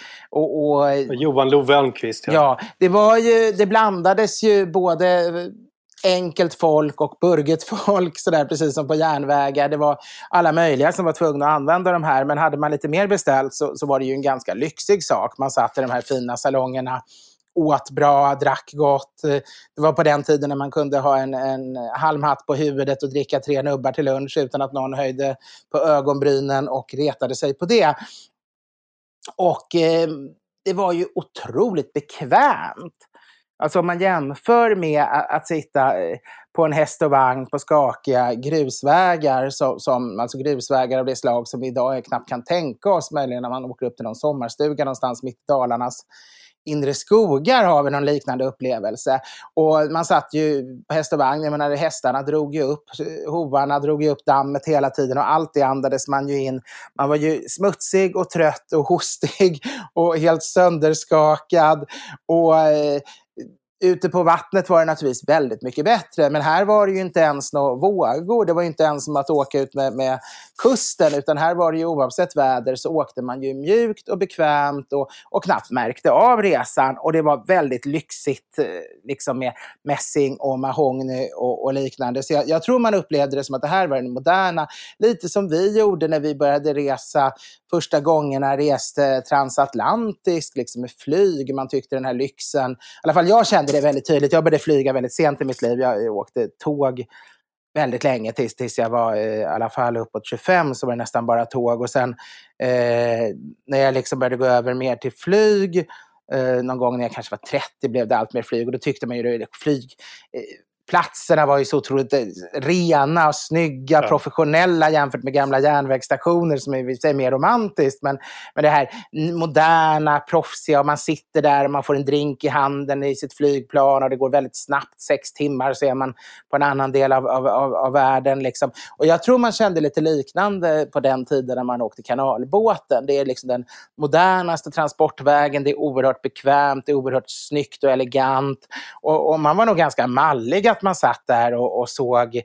Johan Love Almqvist. Ja, det blandades ju både enkelt folk och burget folk, sådär, precis som på järnvägar. Det var alla möjliga som var tvungna att använda de här, men hade man lite mer beställt så var det ju en ganska lyxig sak. Man satt i de här fina salongerna, åt bra, drack gott. Det var på den tiden när man kunde ha en halmhatt på huvudet och dricka 3 nubbar till lunch utan att någon höjde på ögonbrynen och retade sig på det. Och det var ju otroligt bekvämt. Alltså om man jämför med att sitta på en häst och vagn på skakiga grusvägar, alltså grusvägar av det slag som vi idag knappt kan tänka oss, möjligen när man åker upp till någon sommarstuga någonstans mitt i Dalarnas inre skogar, har vi någon liknande upplevelse. Och man satt ju på häst och vagn, jag menar, hästarna drog ju upp, hovarna drog ju upp dammet hela tiden och allt det andades man ju in. Man var ju smutsig och trött och hostig och helt sönderskakad och ute på vattnet var det naturligtvis väldigt mycket bättre. Men här var det ju inte ens några vågor. Det var ju inte ens som att åka ut med kusten. Utan här var det ju, oavsett väder så åkte man ju mjukt och bekvämt och knappt märkte av resan. Och det var väldigt lyxigt liksom med mässing och mahogny och liknande. Så jag tror man upplevde det som att det här var den moderna. Lite som vi gjorde när vi började resa första gångerna, reste transatlantiskt liksom med flyg. Man tyckte den här lyxen, i alla fall jag kände det väldigt tydligt. Jag började flyga väldigt sent i mitt liv. Jag åkte tåg väldigt länge tills jag var i alla fall uppåt 25, så var det nästan bara tåg. Och sen när jag liksom började gå över mer till flyg, någon gång när jag kanske var 30 blev det allt mer flyg. Och då tyckte man ju att platserna var ju så otroligt rena och snygga, professionella jämfört med gamla järnvägsstationer som är mer romantiskt. Men det här moderna, proffsiga, och man sitter där och man får en drink i handen i sitt flygplan och det går väldigt snabbt, 6 timmar så är man på en annan del av världen. Liksom. Och jag tror man kände lite liknande på den tiden när man åkte kanalbåten. Det är liksom den modernaste transportvägen, det är oerhört bekvämt, det är oerhört snyggt och elegant. Och man var nog ganska mallig att man satt där och såg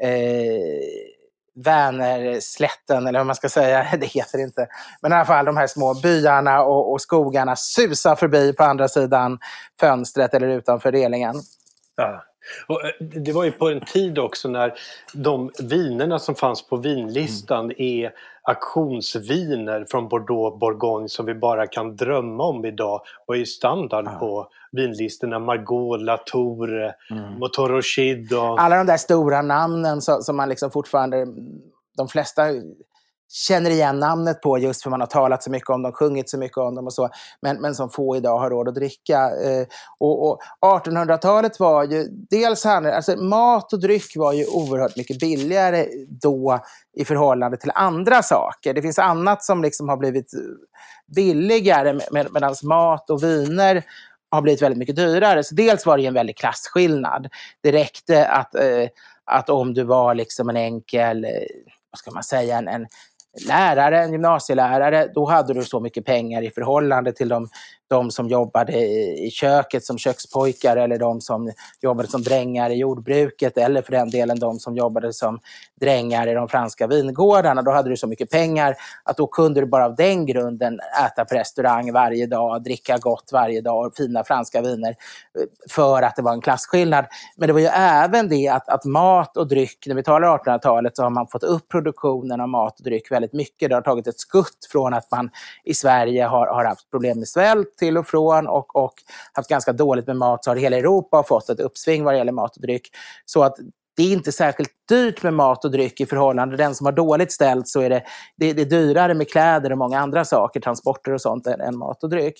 Vänerslätten, eller vad man ska säga, det heter inte. Men i alla fall de här små byarna och skogarna susar förbi på andra sidan fönstret eller utanför relingen. Ja. Och det var ju på en tid också när de vinerna som fanns på vinlistan är auktionsviner från Bordeaux, Bourgogne som vi bara kan drömma om idag, och är standard på vinlistorna. Margaux, Latour, Motorochid och... alla de där stora namnen som man liksom fortfarande, de flesta känner igen namnet på just för man har talat så mycket om dem, sjungit så mycket om dem och så, men som få idag har råd att dricka. Och 1800-talet var ju dels alltså mat och dryck var ju oerhört mycket billigare då i förhållande till andra saker. Det finns annat som liksom har blivit billigare medan mat och viner har blivit väldigt mycket dyrare. Så dels var det en väldigt klasskillnad. Det räckte att om du var liksom en enkel, vad ska man säga, en lärare, en gymnasielärare, då hade du så mycket pengar i förhållande till de som jobbade i köket som kökspojkar, eller de som jobbade som drängar i jordbruket, eller för den delen de som jobbade som drängar i de franska vingårdarna. Då hade du så mycket pengar att då kunde du bara av den grunden äta på restaurang varje dag, dricka gott varje dag och fina franska viner, för att det var en klasskillnad. Men det var ju även det att mat och dryck, när vi talar 1800-talet, så har man fått upp produktionen av mat och dryck väldigt mycket. Det har tagit ett skutt från att man i Sverige har haft problem med svält till och från och haft ganska dåligt med mat, så har hela Europa fått ett uppsving vad det gäller mat och dryck. Så att det är inte särskilt dyrt med mat och dryck i förhållande. Den som har dåligt ställt, så är det dyrare med kläder och många andra saker, transporter och sånt, än mat och dryck.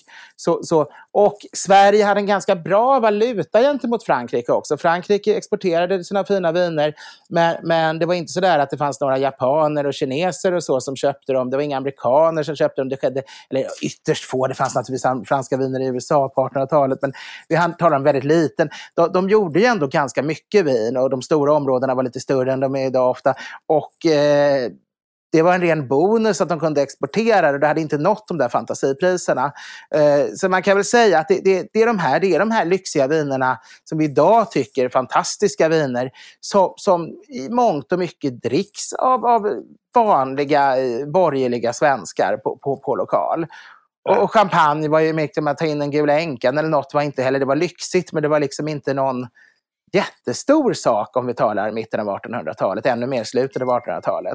Och Sverige hade en ganska bra valuta gentemot Frankrike också. Frankrike exporterade sina fina viner, men det var inte så där att det fanns några japaner och kineser och så som köpte dem. Det var inga amerikaner som köpte dem. Det skedde, eller ytterst få, det fanns naturligtvis franska viner i USA på 1800-talet, men vi talar om väldigt liten. De gjorde ju ändå ganska mycket vin, och de stora områdena var lite större än de är idag ofta. Och det var en ren bonus att de kunde exportera, och det hade inte nått de där fantasipriserna. Så man kan väl säga att det är de här lyxiga vinerna som vi idag tycker är fantastiska viner, som i mångt och mycket dricks av vanliga borgerliga svenskar på lokal. Och champagne var ju mycket med att ta in en Gula änkan eller något, var inte heller, det var lyxigt, men det var liksom inte någon jättestor sak om vi talar mitten av 1800-talet, ännu mer slutet av 1800-talet,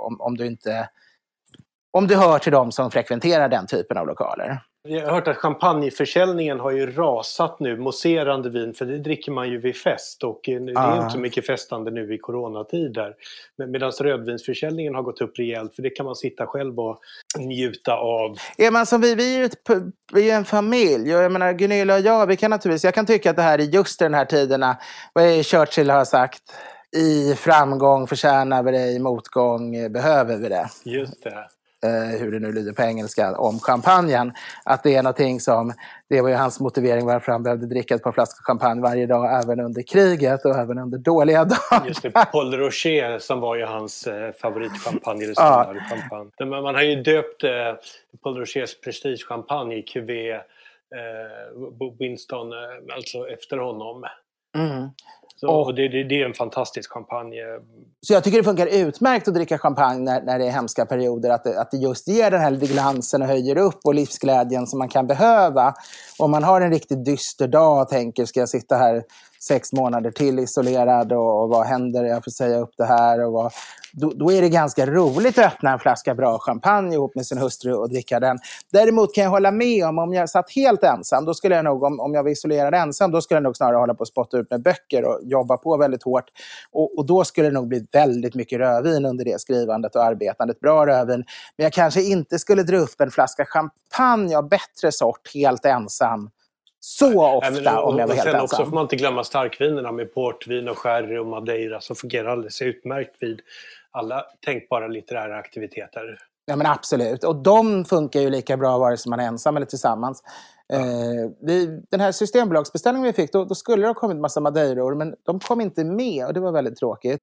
om du hör till dem som frekventerar den typen av lokaler. Jag har hört att champagneförsäljningen har ju rasat nu, mousserande vin, för det dricker man ju vid fest, och det är inte så mycket festande nu i coronatider. Medan rödvinsförsäljningen har gått upp rejält, för det kan man sitta själv och njuta av. Är man som vi är ju en familj, och jag menar Gunilla och jag kan tycka att det här är just den här tiderna, vad Churchill har sagt, i framgång förtjänar vi det, i motgång behöver vi det. Just det. Hur det nu lyder på engelska, om champagnen. Att det är någonting som, det var ju hans motivering varför han behövde dricka ett par flaskor champagne varje dag, även under kriget och även under dåliga dagar. Just det, Paul Rocher som var ju hans favoritchampagne, eller standardchampagne. Man har ju döpt Paul Rochers prestigechampagne i Cuvée Winston, alltså efter honom. Mm. Och det är en fantastisk champagne. Så jag tycker det funkar utmärkt att dricka champagne när det är hemska perioder. Att det just ger den här lite glansen och höjer upp, och livsglädjen som man kan behöva. Om man har en riktigt dyster dag och tänker, ska jag sitta här 6 månader till isolerad och vad händer, jag får säga upp det här, och då är det ganska roligt att öppna en flaska bra champagne ihop med sin hustru och dricka den. Däremot kan jag hålla med om jag satt helt ensam, då skulle jag nog, om jag var isolerad ensam, då skulle jag nog snarare hålla på att spotta ut med böcker och jobba på väldigt hårt, och då skulle det nog bli väldigt mycket rödvin under det skrivandet och arbetandet, bra rödvin, men jag kanske inte skulle dra upp en flaska champagne av bättre sort helt ensam så ofta om jag var helt sen ensam. också får man inte glömma starkvinerna med portvin och sherry och madeira som fungerar alldeles utmärkt vid alla tänkbara litterära aktiviteter. Ja, men absolut. Och de funkar ju lika bra vare sig man är ensam eller tillsammans. Den här systembolagsbeställningen vi fick, då skulle det ha kommit en massa madeiror, men de kom inte med och det var väldigt tråkigt.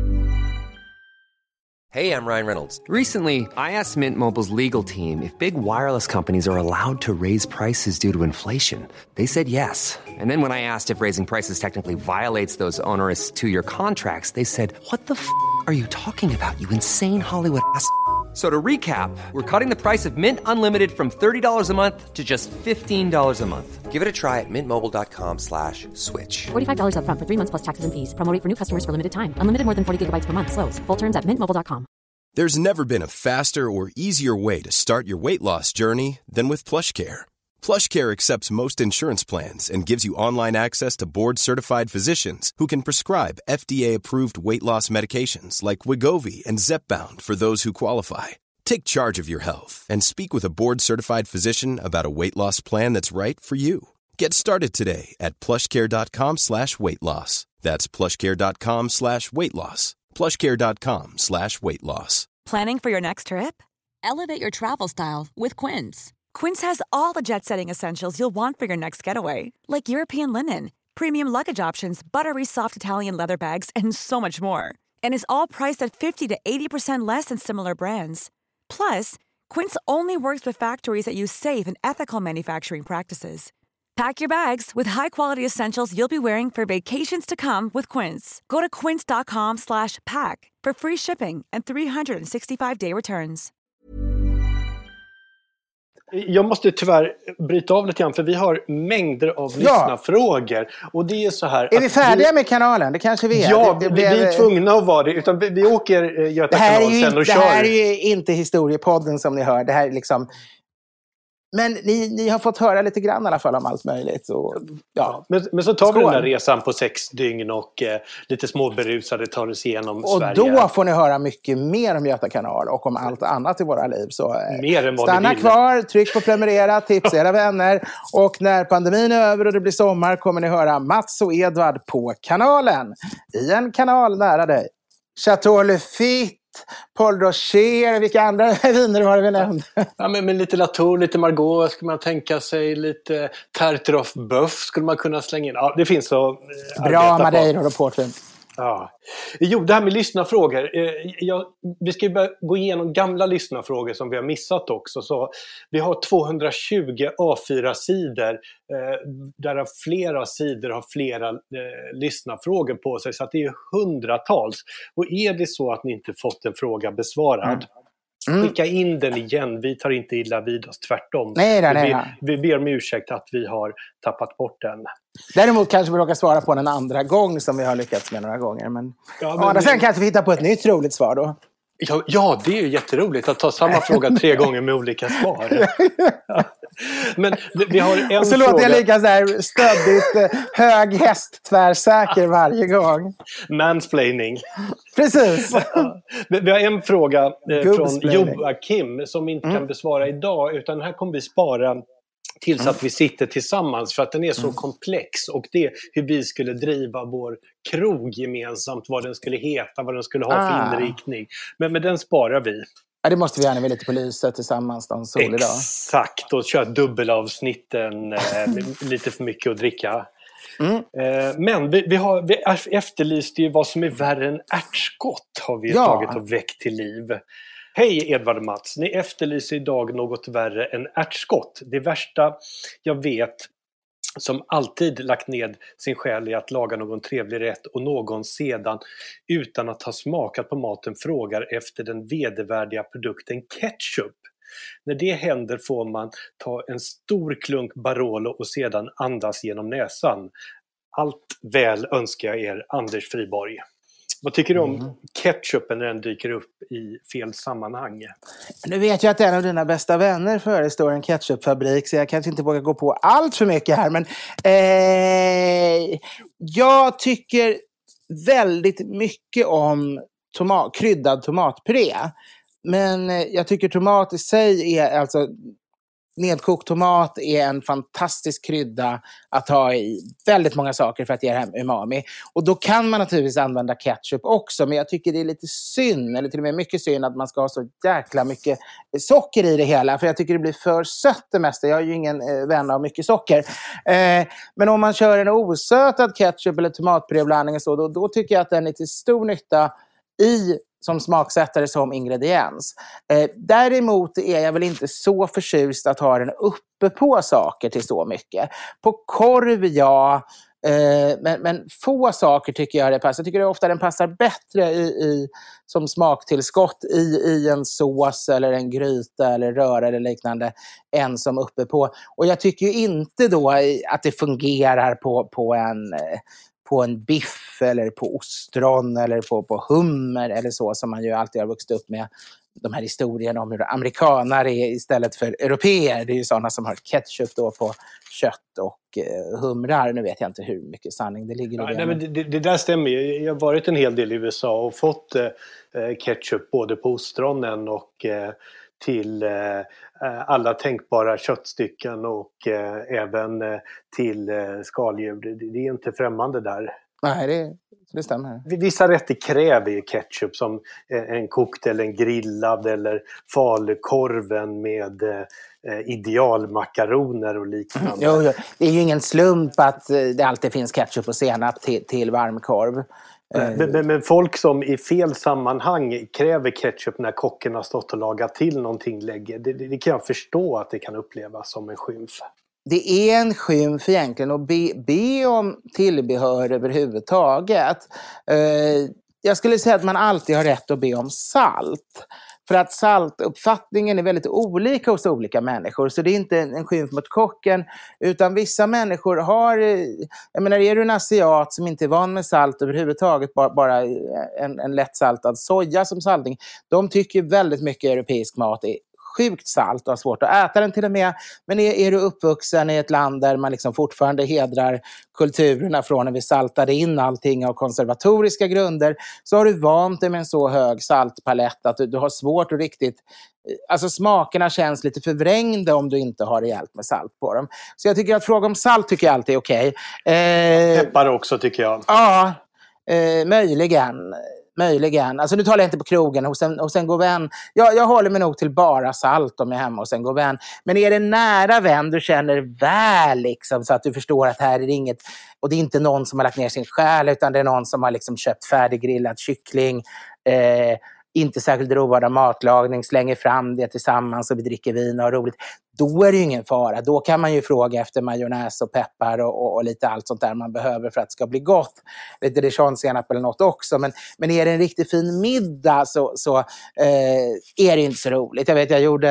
Hey, I'm Ryan Reynolds. Recently, I asked Mint Mobile's legal team if big wireless companies are allowed to raise prices due to inflation. They said yes. And then when I asked if raising prices technically violates those onerous two-year contracts, they said, "What the f*** are you talking about, you insane Hollywood ass?" So to recap, we're cutting the price of Mint Unlimited from $30 a month to just $15 a month. Give it a try at mintmobile.com/switch. $45 up front for 3 months plus taxes and fees. Promo rate for new customers for limited time. Unlimited more than 40 gigabytes per month. Slows full terms at mintmobile.com. There's never been a faster or easier way to start your weight loss journey than with PlushCare. PlushCare accepts most insurance plans and gives you online access to board-certified physicians who can prescribe FDA-approved weight loss medications like Wegovy and Zepbound for those who qualify. Take charge of your health and speak with a board-certified physician about a weight loss plan that's right for you. Get started today at plushcare.com/weightloss. That's plushcare.com/weightloss. plushcare.com/weightloss. Planning for your next trip? Elevate your travel style with Quince. Quince has all the jet-setting essentials you'll want for your next getaway, like European linen, premium luggage options, buttery soft Italian leather bags, and so much more. And is all priced at 50 to 80% less than similar brands. Plus, Quince only works with factories that use safe and ethical manufacturing practices. Pack your bags with high-quality essentials you'll be wearing for vacations to come with Quince. Go to quince.com/pack for free shipping and 365-day returns. Jag måste tyvärr bryta av lite grann för vi har mängder av lyssnarfrågor. Och det är så här. Är vi färdiga med kanalen? Det kanske vi är. Ja, vi är tvungna att vara det. Utan vi åker Göta kanal sen och kör. Det här är ju inte historiepodden som ni hör. Det här är liksom... Men ni har fått höra lite grann i alla fall om allt möjligt. Och, ja. Men så tar vi den här resan på 6 dygn och lite småberusade tar oss igenom Sverige. Och då får ni höra mycket mer om Göta kanal och om allt annat i våra liv. Så mer än vad stanna kvar, tryck på prenumerera, tipsa era vänner. Och när pandemin är över och det blir sommar kommer ni höra Mats och Edvard på kanalen. I en kanal nära dig. Chateau Lafite. Paul Rocher, vilka andra viner var det vi nämnde? Ja, men lite Latour, lite Margaux skulle man tänka sig, lite Tertre Boeuf skulle man kunna slänga in. Ja, det finns så bra Madeira och portvin. Ja. Jo, det här med lyssnarfrågor. Vi ska ju börja gå igenom gamla lyssnarfrågor som vi har missat också. Så vi har 220 A4-sidor där flera sidor har flera lyssnarfrågor på sig. Så att det är hundratals. Och är det så att ni inte fått en fråga besvarad, skicka in den igen. Vi tar inte illa vid oss, tvärtom. Vi ber om ursäkt att vi har tappat bort den. Däremot kanske vi råkar svara på en andra gång som vi har lyckats med några gånger. Men sen kanske vi hittar på ett nytt roligt svar då. Ja, det är ju jätteroligt att ta samma fråga 3 gånger med olika svar. Men vi har en och så fråga. Låter jag lika så här stödigt hög häst tvärsäker varje gång. Mansplaining. Precis. Vi har en fråga från Joakim som inte kan besvara idag, utan den här kommer vi spara tills att vi sitter tillsammans, för att den är så komplex, och det hur vi skulle driva vår krog gemensamt, vad den skulle heta, vad den skulle ha för inriktning. Men den sparar vi. Ja, det måste vi gärna, vi lite på Lyset tillsammans en solig dag. Exakt, och köra dubbelavsnitten lite för mycket att dricka. Men vi efterlyste ju vad som är värre än ärtskott, har vi tagit och väckt till liv. Hej Edvard och Mats, ni efterlyser idag något värre än ärtskott. Det värsta jag vet, som alltid lagt ned sin själ i att laga någon trevlig rätt och någon sedan utan att ha smakat på maten frågar efter den vedervärdiga produkten ketchup. När det händer får man ta en stor klunk Barolo och sedan andas genom näsan. Allt väl önskar jag er, Anders Friborg. Vad tycker du om ketchupen när den dyker upp i fel sammanhang? Nu vet jag att en av dina bästa vänner förestår en ketchupfabrik, så jag kanske inte vågar gå på allt för mycket här. Men jag tycker väldigt mycket om kryddad tomatpuré. Men jag tycker tomat i sig är alltså... nedkokt tomat är en fantastisk krydda att ha i väldigt många saker för att ge det här umami. Och då kan man naturligtvis använda ketchup också, men jag tycker det är lite synd, eller till och med mycket synd, att man ska ha så jäkla mycket socker i det hela. För jag tycker det blir för sött det mesta. Jag är ju ingen vän av mycket socker. Men om man kör en osötad ketchup eller tomatpuréblandning och så, då tycker jag att den är till stor nytta som smaksättare, som ingrediens. Däremot är jag väl inte så förtjust att ha den uppe på saker till så mycket. På korv, ja. Men få saker tycker jag det passar. Jag tycker ofta den passar bättre som smaktillskott i en sås eller en gryta eller röra eller liknande än som uppe på. Och jag tycker ju inte då att det fungerar på en biff eller på ostron eller på hummer eller så, som man ju alltid har vuxit upp med. De här historierna om hur amerikaner är istället för europeer. Det är ju sådana som har ketchup då på kött och humrar. Nu vet jag inte hur mycket sanning det ligger i det. Men det där stämmer ju. Jag har varit en hel del i USA och fått ketchup både på ostronen och till alla tänkbara köttstycken och även till skaldjur. Det är inte främmande där. Nej, det stämmer. Vissa rätter kräver ju ketchup, som en kokt eller en grillad eller falukorven med idealmakaroner och liknande. Jo, det är ju ingen slump att det alltid finns ketchup och senap till varmkorv. Men folk som i fel sammanhang kräver ketchup när kocken har stått och lagat till någonting det kan jag förstå att det kan upplevas som en skymf. Det är en skymf egentligen att be om tillbehör överhuvudtaget. Jag skulle säga att man alltid har rätt att be om salt. För att saltuppfattningen är väldigt olika hos olika människor. Så det är inte en skymf mot kocken. Utan vissa människor har... Jag menar, är du en asiat som inte är van med salt överhuvudtaget, bara en lättsaltad soja som saltning. De tycker väldigt mycket europeisk mat är sjukt salt och har svårt att äta den till och med. Men är du uppvuxen i ett land där man liksom fortfarande hedrar kulturerna från när vi saltade in allting av konservatoriska grunder, så har du vant dig med en så hög saltpalett att du har svårt att riktigt... Alltså smakerna känns lite förvrängda om du inte har rejält med salt på dem. Så jag tycker att fråga om salt tycker jag alltid är okej. Peppar också tycker jag. Ja, möjligen. Alltså nu talar jag inte på krogen hos en god vän. Jag håller mig nog till bara salt om jag är hemma hos en god vän. Men är det nära vän du känner väl liksom, så att du förstår att här är det inget, och det är inte någon som har lagt ner sin själ, utan det är någon som har liksom köpt färdiggrillad kyckling, inte särskilt road av matlagning, slänger fram det tillsammans och vi dricker vin och roligt. Då är det ju ingen fara. Då kan man ju fråga efter majonnäs och peppar och lite allt sånt där man behöver för att det ska bli gott. Lite dijonsenap eller något också. Men är det en riktigt fin middag så är det inte så roligt. Jag vet, jag gjorde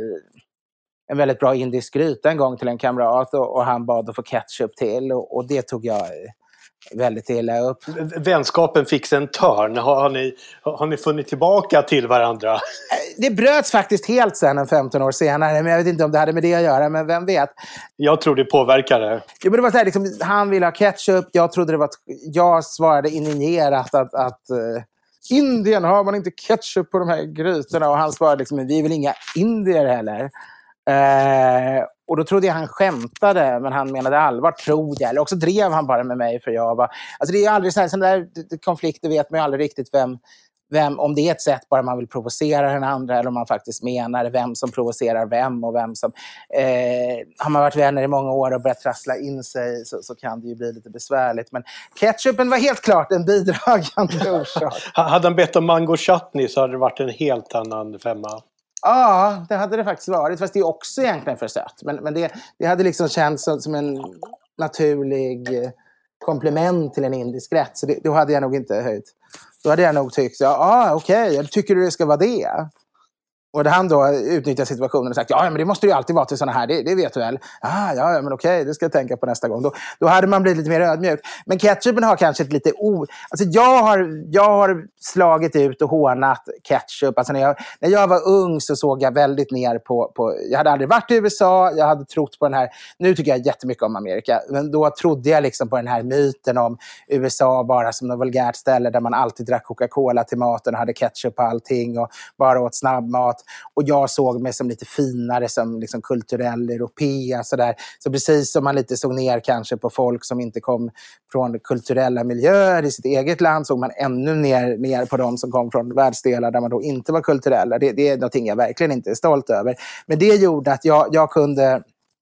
en väldigt bra indisk gryta en gång till en kamrat och han bad att få ketchup till och det tog jag väldigt illa upp. Vänskapen fick en törn. Har ni funnit tillbaka till varandra? Det bröts faktiskt helt sen en 15 år senare, men jag vet inte om det hade med det att göra, men vem vet. Jag tror det påverkade. Jo, men det var så här, liksom, han ville ha ketchup, jag svarade indignerat att Indien har man inte ketchup på de här grytorna, och han svarade liksom, vi är väl inga indier heller. Och då trodde jag han skämtade, men han menade allvar, tror jag. Eller också drev han bara med mig för jag var... Alltså det är aldrig sån där konflikter, vet man ju aldrig riktigt vem, om det är ett sätt bara man vill provocera den andra, eller om man faktiskt menar vem som provocerar vem och vem som... har man varit vänner i många år och börjat trassla in sig så kan det ju bli lite besvärligt. Men ketchupen var helt klart en bidragande orsak. Hade han bett om mango chutney så hade det varit en helt annan femma. Ja, det hade det faktiskt varit. Fast det är också egentligen för sött. Men det hade liksom känts som en naturlig komplement till en indisk rätt. Så då hade jag nog inte höjt. Då hade jag nog tyckt, okej, tycker du det ska vara det? Och det han då utnyttjar situationen och sagt, men det måste ju alltid vara till såna här, det vet du väl. Ja, men okej, det ska jag tänka på nästa gång. Då hade man blivit lite mer ödmjuk. Men ketchupen har kanske ett lite Alltså jag har slagit ut och hånat ketchup. Alltså när jag var ung så såg jag väldigt ner på jag hade aldrig varit i USA, jag hade trott på den här, nu tycker jag jättemycket om Amerika, men då trodde jag liksom på den här myten om USA bara som ett vulgärt ställe där man alltid drack Coca-Cola till maten och hade ketchup på allting och bara åt snabbmat. Och jag såg mig som lite finare, som liksom kulturell europea. Så precis som man lite såg ner kanske på folk som inte kom från kulturella miljöer i sitt eget land, såg man ännu ner på dem som kom från världsdelar där man då inte var kulturella. Det är någonting jag verkligen inte är stolt över. Men det gjorde att jag kunde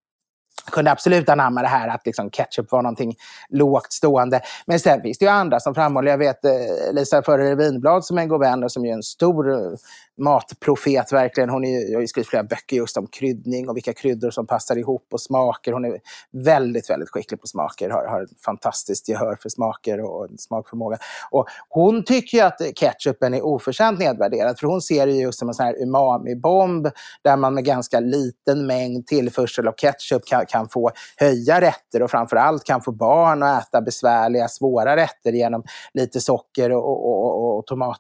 absolut anamma det här att liksom ketchup var någonting lågt stående. Men sen finns det ju andra som framhåller, jag vet Lisa Förre Winblad som är en god vän och som är en stor matprofet verkligen. Hon har ju skrivit flera böcker just om kryddning och vilka kryddor som passar ihop och smaker. Hon är väldigt, väldigt skicklig på smaker, har ett fantastiskt gehör för smaker och smakförmåga. Och hon tycker ju att ketchupen är oförtjänt nedvärderad, för hon ser det just som en sån här umami-bomb där man med ganska liten mängd tillförsel av ketchup kan få höja rätter och framförallt kan få barn att äta besvärliga, svåra rätter genom lite socker och tomat.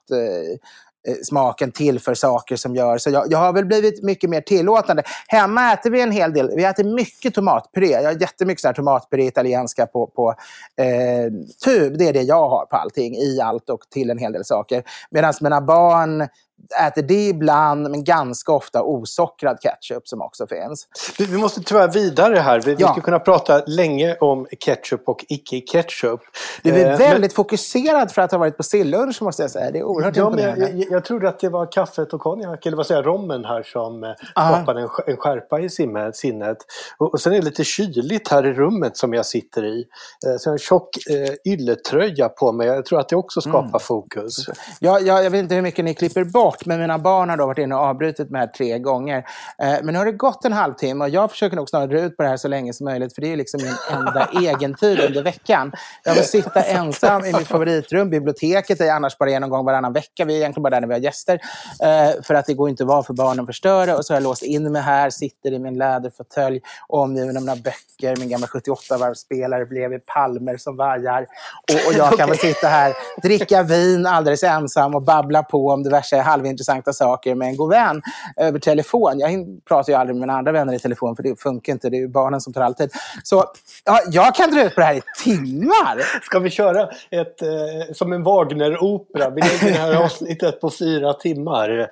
Smaken tillför saker som gör. Så jag har väl blivit mycket mer tillåtande. Hemma äter vi en hel del. Vi äter mycket tomatpuré. Jag har jättemycket så här tomatpuré italienska på tub. Det är det jag har på allting. I allt och till en hel del saker. Medan mina barn äter det ibland, men ganska ofta osockrad ketchup som också finns. Vi måste tyvärr vidare här. Vi ska kunna prata länge om ketchup och icke-ketchup. Du är väldigt fokuserad för att ha varit på sillunch, måste jag säga. Det är oerhört imponerande. Jag trodde att det var kaffet och konjak, eller vad säger rommen här som skapade en skärpa i sinnet. Och sen är det lite kyligt här i rummet som jag sitter i. Så jag har en tjock ylletröja på mig. Jag tror att det också skapar fokus. Jag vet inte hur mycket ni klipper bort, men mina barn har då varit inne och avbrutit med här 3 gånger. Men nu har det gått en halvtimme och jag försöker nog snarare dra ut på det här så länge som möjligt, för det är liksom min enda egen tid under veckan. Jag vill sitta ensam i mitt favoritrum, biblioteket är annars bara en gång varannan vecka. Vi är egentligen bara där när vi har gäster, för att det går inte att vara för barnen förstöra. Och så har jag låst in mig här, sitter i min läderfåtölj omgiven av mina böcker, min gamla 78-varvsspelare blev i palmer som vajar. Och jag kan väl sitta här, dricka vin alldeles ensam och babbla på om diverse halvintressanta saker med en god vän över telefon. Jag pratar ju aldrig med mina andra vänner i telefon, för det funkar inte. Det är ju barnen som tar alltid. Så jag kan dra ut på det här i timmar. Ska vi köra som en Wagner-opera? Vi lägger det här avsnittet på 4 timmar.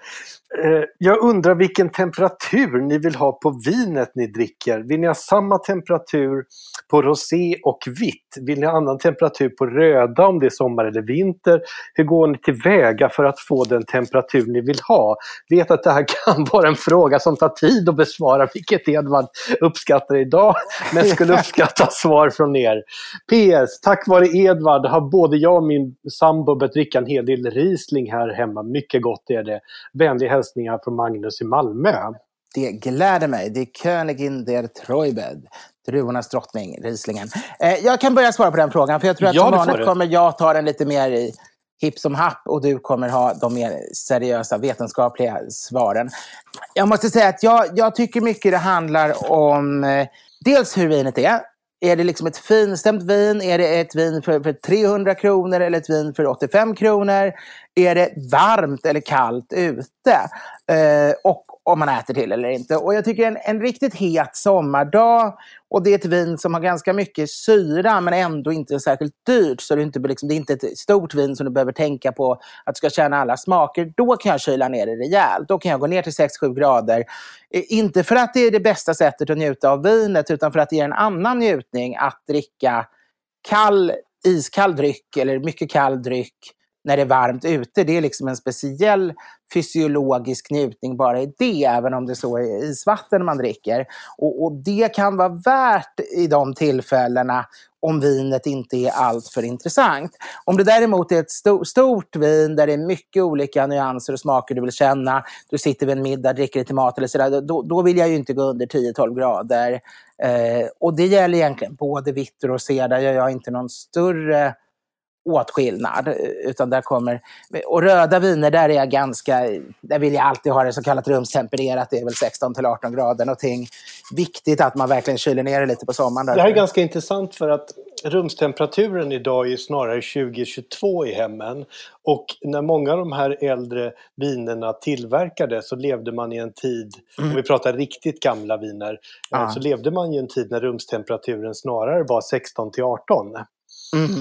Jag undrar vilken temperatur ni vill ha på vinet ni dricker. Vill ni ha samma temperatur på rosé och vitt? Vill ni ha annan temperatur på röda om det är sommar eller vinter? Hur går ni tillväga för att få den temperatur ni vill ha? Vet att det här kan vara en fråga som tar tid att besvara, vilket Edvard uppskattar idag, men skulle uppskatta svar från er. PS, tack vare Edvard har både jag och min sambo börjat dricka en hel del Riesling här hemma. Mycket gott är det. Vänlig hälsningar från Magnus i Malmö. Det gläder mig. Det är Königin der Treubed. Druvornas drottning, Rieslingen. Jag kan börja svara på den frågan, för jag tror att som vanligt kommer jag ta den lite mer i hipp som happ och du kommer ha de mer seriösa vetenskapliga svaren. Jag måste säga att jag tycker mycket det handlar om dels hur vinet är. Är det liksom ett finstämt vin? Är det ett vin för 300 kronor eller ett vin för 85 kronor? Är det varmt eller kallt ute? Och om man äter till eller inte. Och jag tycker en riktigt het sommardag, och det är ett vin som har ganska mycket syra men ändå inte särskilt dyrt, så det är inte ett stort vin som du behöver tänka på att du ska känna alla smaker. Då kan jag kyla ner det rejält. Då kan jag gå ner till 6-7 grader. Inte för att det är det bästa sättet att njuta av vinet, utan för att det ger en annan njutning att dricka iskall dryck eller mycket kall dryck när det är varmt ute. Det är liksom en speciell fysiologisk njutning bara i det, även om det så är isvatten man dricker. Och det kan vara värt i de tillfällena om vinet inte är allt för intressant. Om det däremot är ett stort vin där det är mycket olika nyanser och smaker du vill känna, du sitter vid en middag, dricker lite mat eller sådär, då vill jag ju inte gå under 10-12 grader. Och det gäller egentligen både vitt och rosé, där gör jag inte någon större åtskillnad, utan där kommer, och röda viner, där vill jag alltid ha det så kallat rumstempererat, det är väl 16-18 grader någonting. Viktigt att man verkligen kyler ner det lite på sommaren. Det här är ganska intressant, för att rumstemperaturen idag är snarare 20-22 i hemmen, och när många av de här äldre vinerna tillverkades så levde man i en tid, om vi pratar riktigt gamla viner, så levde man i en tid när rumstemperaturen snarare var 16-18.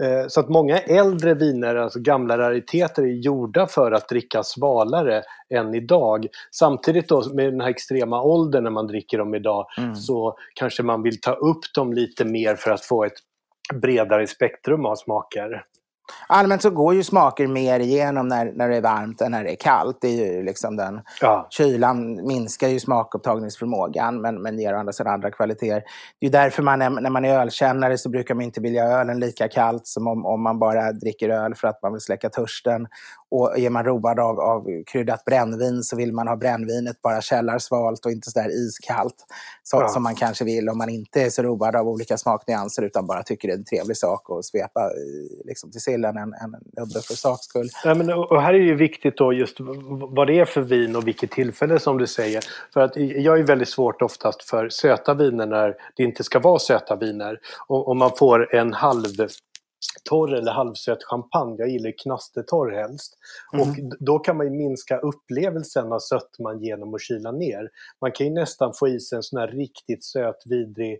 Så att många äldre viner, alltså gamla rariteter, är gjorda för att dricka svalare än idag. Samtidigt då med den här extrema åldern när man dricker dem idag så kanske man vill ta upp dem lite mer för att få ett bredare spektrum av smaker. Allmänt så går ju smaker mer igenom när det är varmt än när det är kallt. Det är ju liksom den kylan minskar ju smakupptagningsförmågan men ger andra kvaliteter. Det är därför när man är ölkännare så brukar man inte vilja ölen lika kallt som om man bara dricker öl för att man vill släcka törsten. Och är man road av kryddat brännvin så vill man ha brännvinet bara källarsvalt och inte så där iskallt som man kanske vill om man inte är så road av olika smaknyanser utan bara tycker det är en trevlig sak att svepa liksom till sillen en nubbe för saks skull. Ja, och här är ju viktigt då just vad det är för vin och vilket tillfälle som du säger. För att jag är väldigt svårt oftast för söta viner när det inte ska vara söta viner. Om man får en halvtorr eller halvsöt champagne, jag gillar knastertorr helst. Och då kan man ju minska upplevelsen av sötman genom att kyla ner. Man kan ju nästan få i sig en sån här riktigt söt, vidrig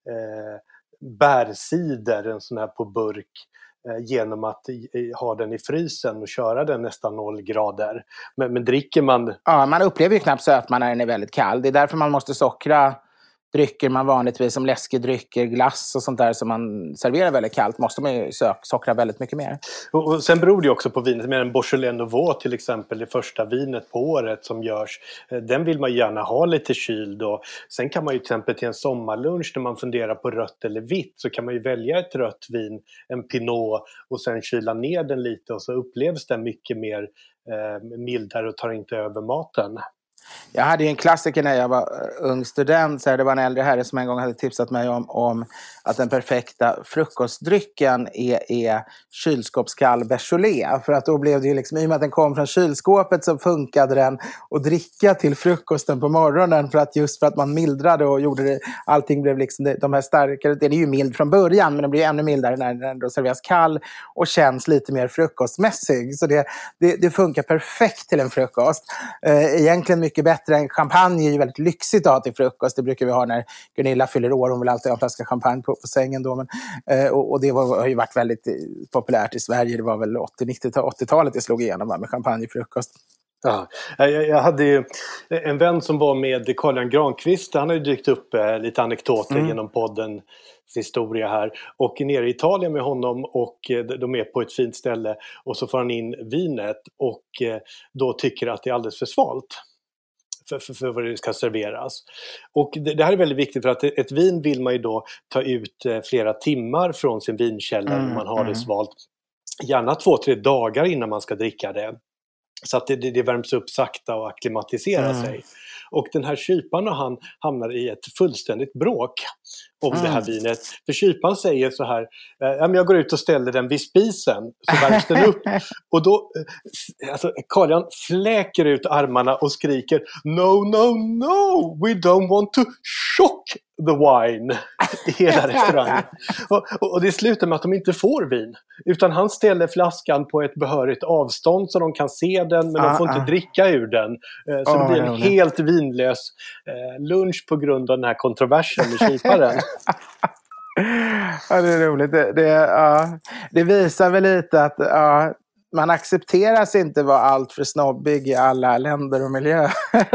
bärcider, en sån här på burk, genom att ha den i frysen och köra den nästan 0 grader. Men dricker man... Ja, man upplever ju knappt sötman när den är väldigt kall. Det är därför man måste sockra drycker man vanligtvis som läskedrycker, glass och sånt där som man serverar väldigt kallt måste man ju sockra väldigt mycket mer. Och sen beror det också på vinet. Med en Beaujolais Nouveau till exempel, det första vinet på året som görs, den vill man gärna ha lite kyld. Och sen kan man ju till exempel till en sommarlunch när man funderar på rött eller vitt så kan man ju välja ett rött vin, en Pinot och sen kyla ner den lite och så upplevs den mycket mer mildare och tar inte över maten. Jag hade ju en klassiker när jag var ung student. Så det var en äldre herre som en gång hade tipsat mig om att den perfekta frukostdrycken är kylskåpskall Beaujolais. För att då blev det ju liksom, i och med att den kom från kylskåpet så funkade den att dricka till frukosten på morgonen. För att man mildrade och gjorde det, allting blev liksom, de här starkare, den är ju mild från början men den blir ännu mildare när den då serveras kall och känns lite mer frukostmässig. Så det funkar perfekt till en frukost. Egentligen mycket bättre än champagne är ju väldigt lyxigt att ha till frukost. Det brukar vi ha när Gunilla fyller år. Hon vill alltid ha en flaska champagne på sängen då. Men, och det har ju varit väldigt populärt i Sverige. Det var väl 80-talet det slog igenom med champagne i frukost. Ja, jag hade ju en vän som var med Carl-Jan Granqvist. Han har ju dykt upp lite anekdoter genom poddens historia här. Och nere i Italien med honom och de är på ett fint ställe. Och så får han in vinet och då tycker att det är alldeles för svalt. För vad det ska serveras. Och det här är väldigt viktigt för att ett vin vill man ju då ta ut flera timmar från sin vinkällare när man har det svalt. Gärna 2-3 dagar innan man ska dricka det. Så att det värms upp sakta och akklimatiserar sig. Och den här kyparen och han hamnar i ett fullständigt bråk om det här vinet. För kyparen säger så här, jag går ut och ställer den vid spisen så värms den upp. Och då, Carl-Jan fläker ut armarna och skriker no, we don't want to shock the wine i hela restaurangen. Och det slutar med att de inte får vin. Utan han ställer flaskan på ett behörigt avstånd så de kan se den men de får inte dricka ur den. Så det blir en helt vinlös lunch på grund av den här kontroversen med kyparen. Ja, det är roligt. Det visar väl lite att man accepteras inte vara allt för snobbig i alla länder och miljöer.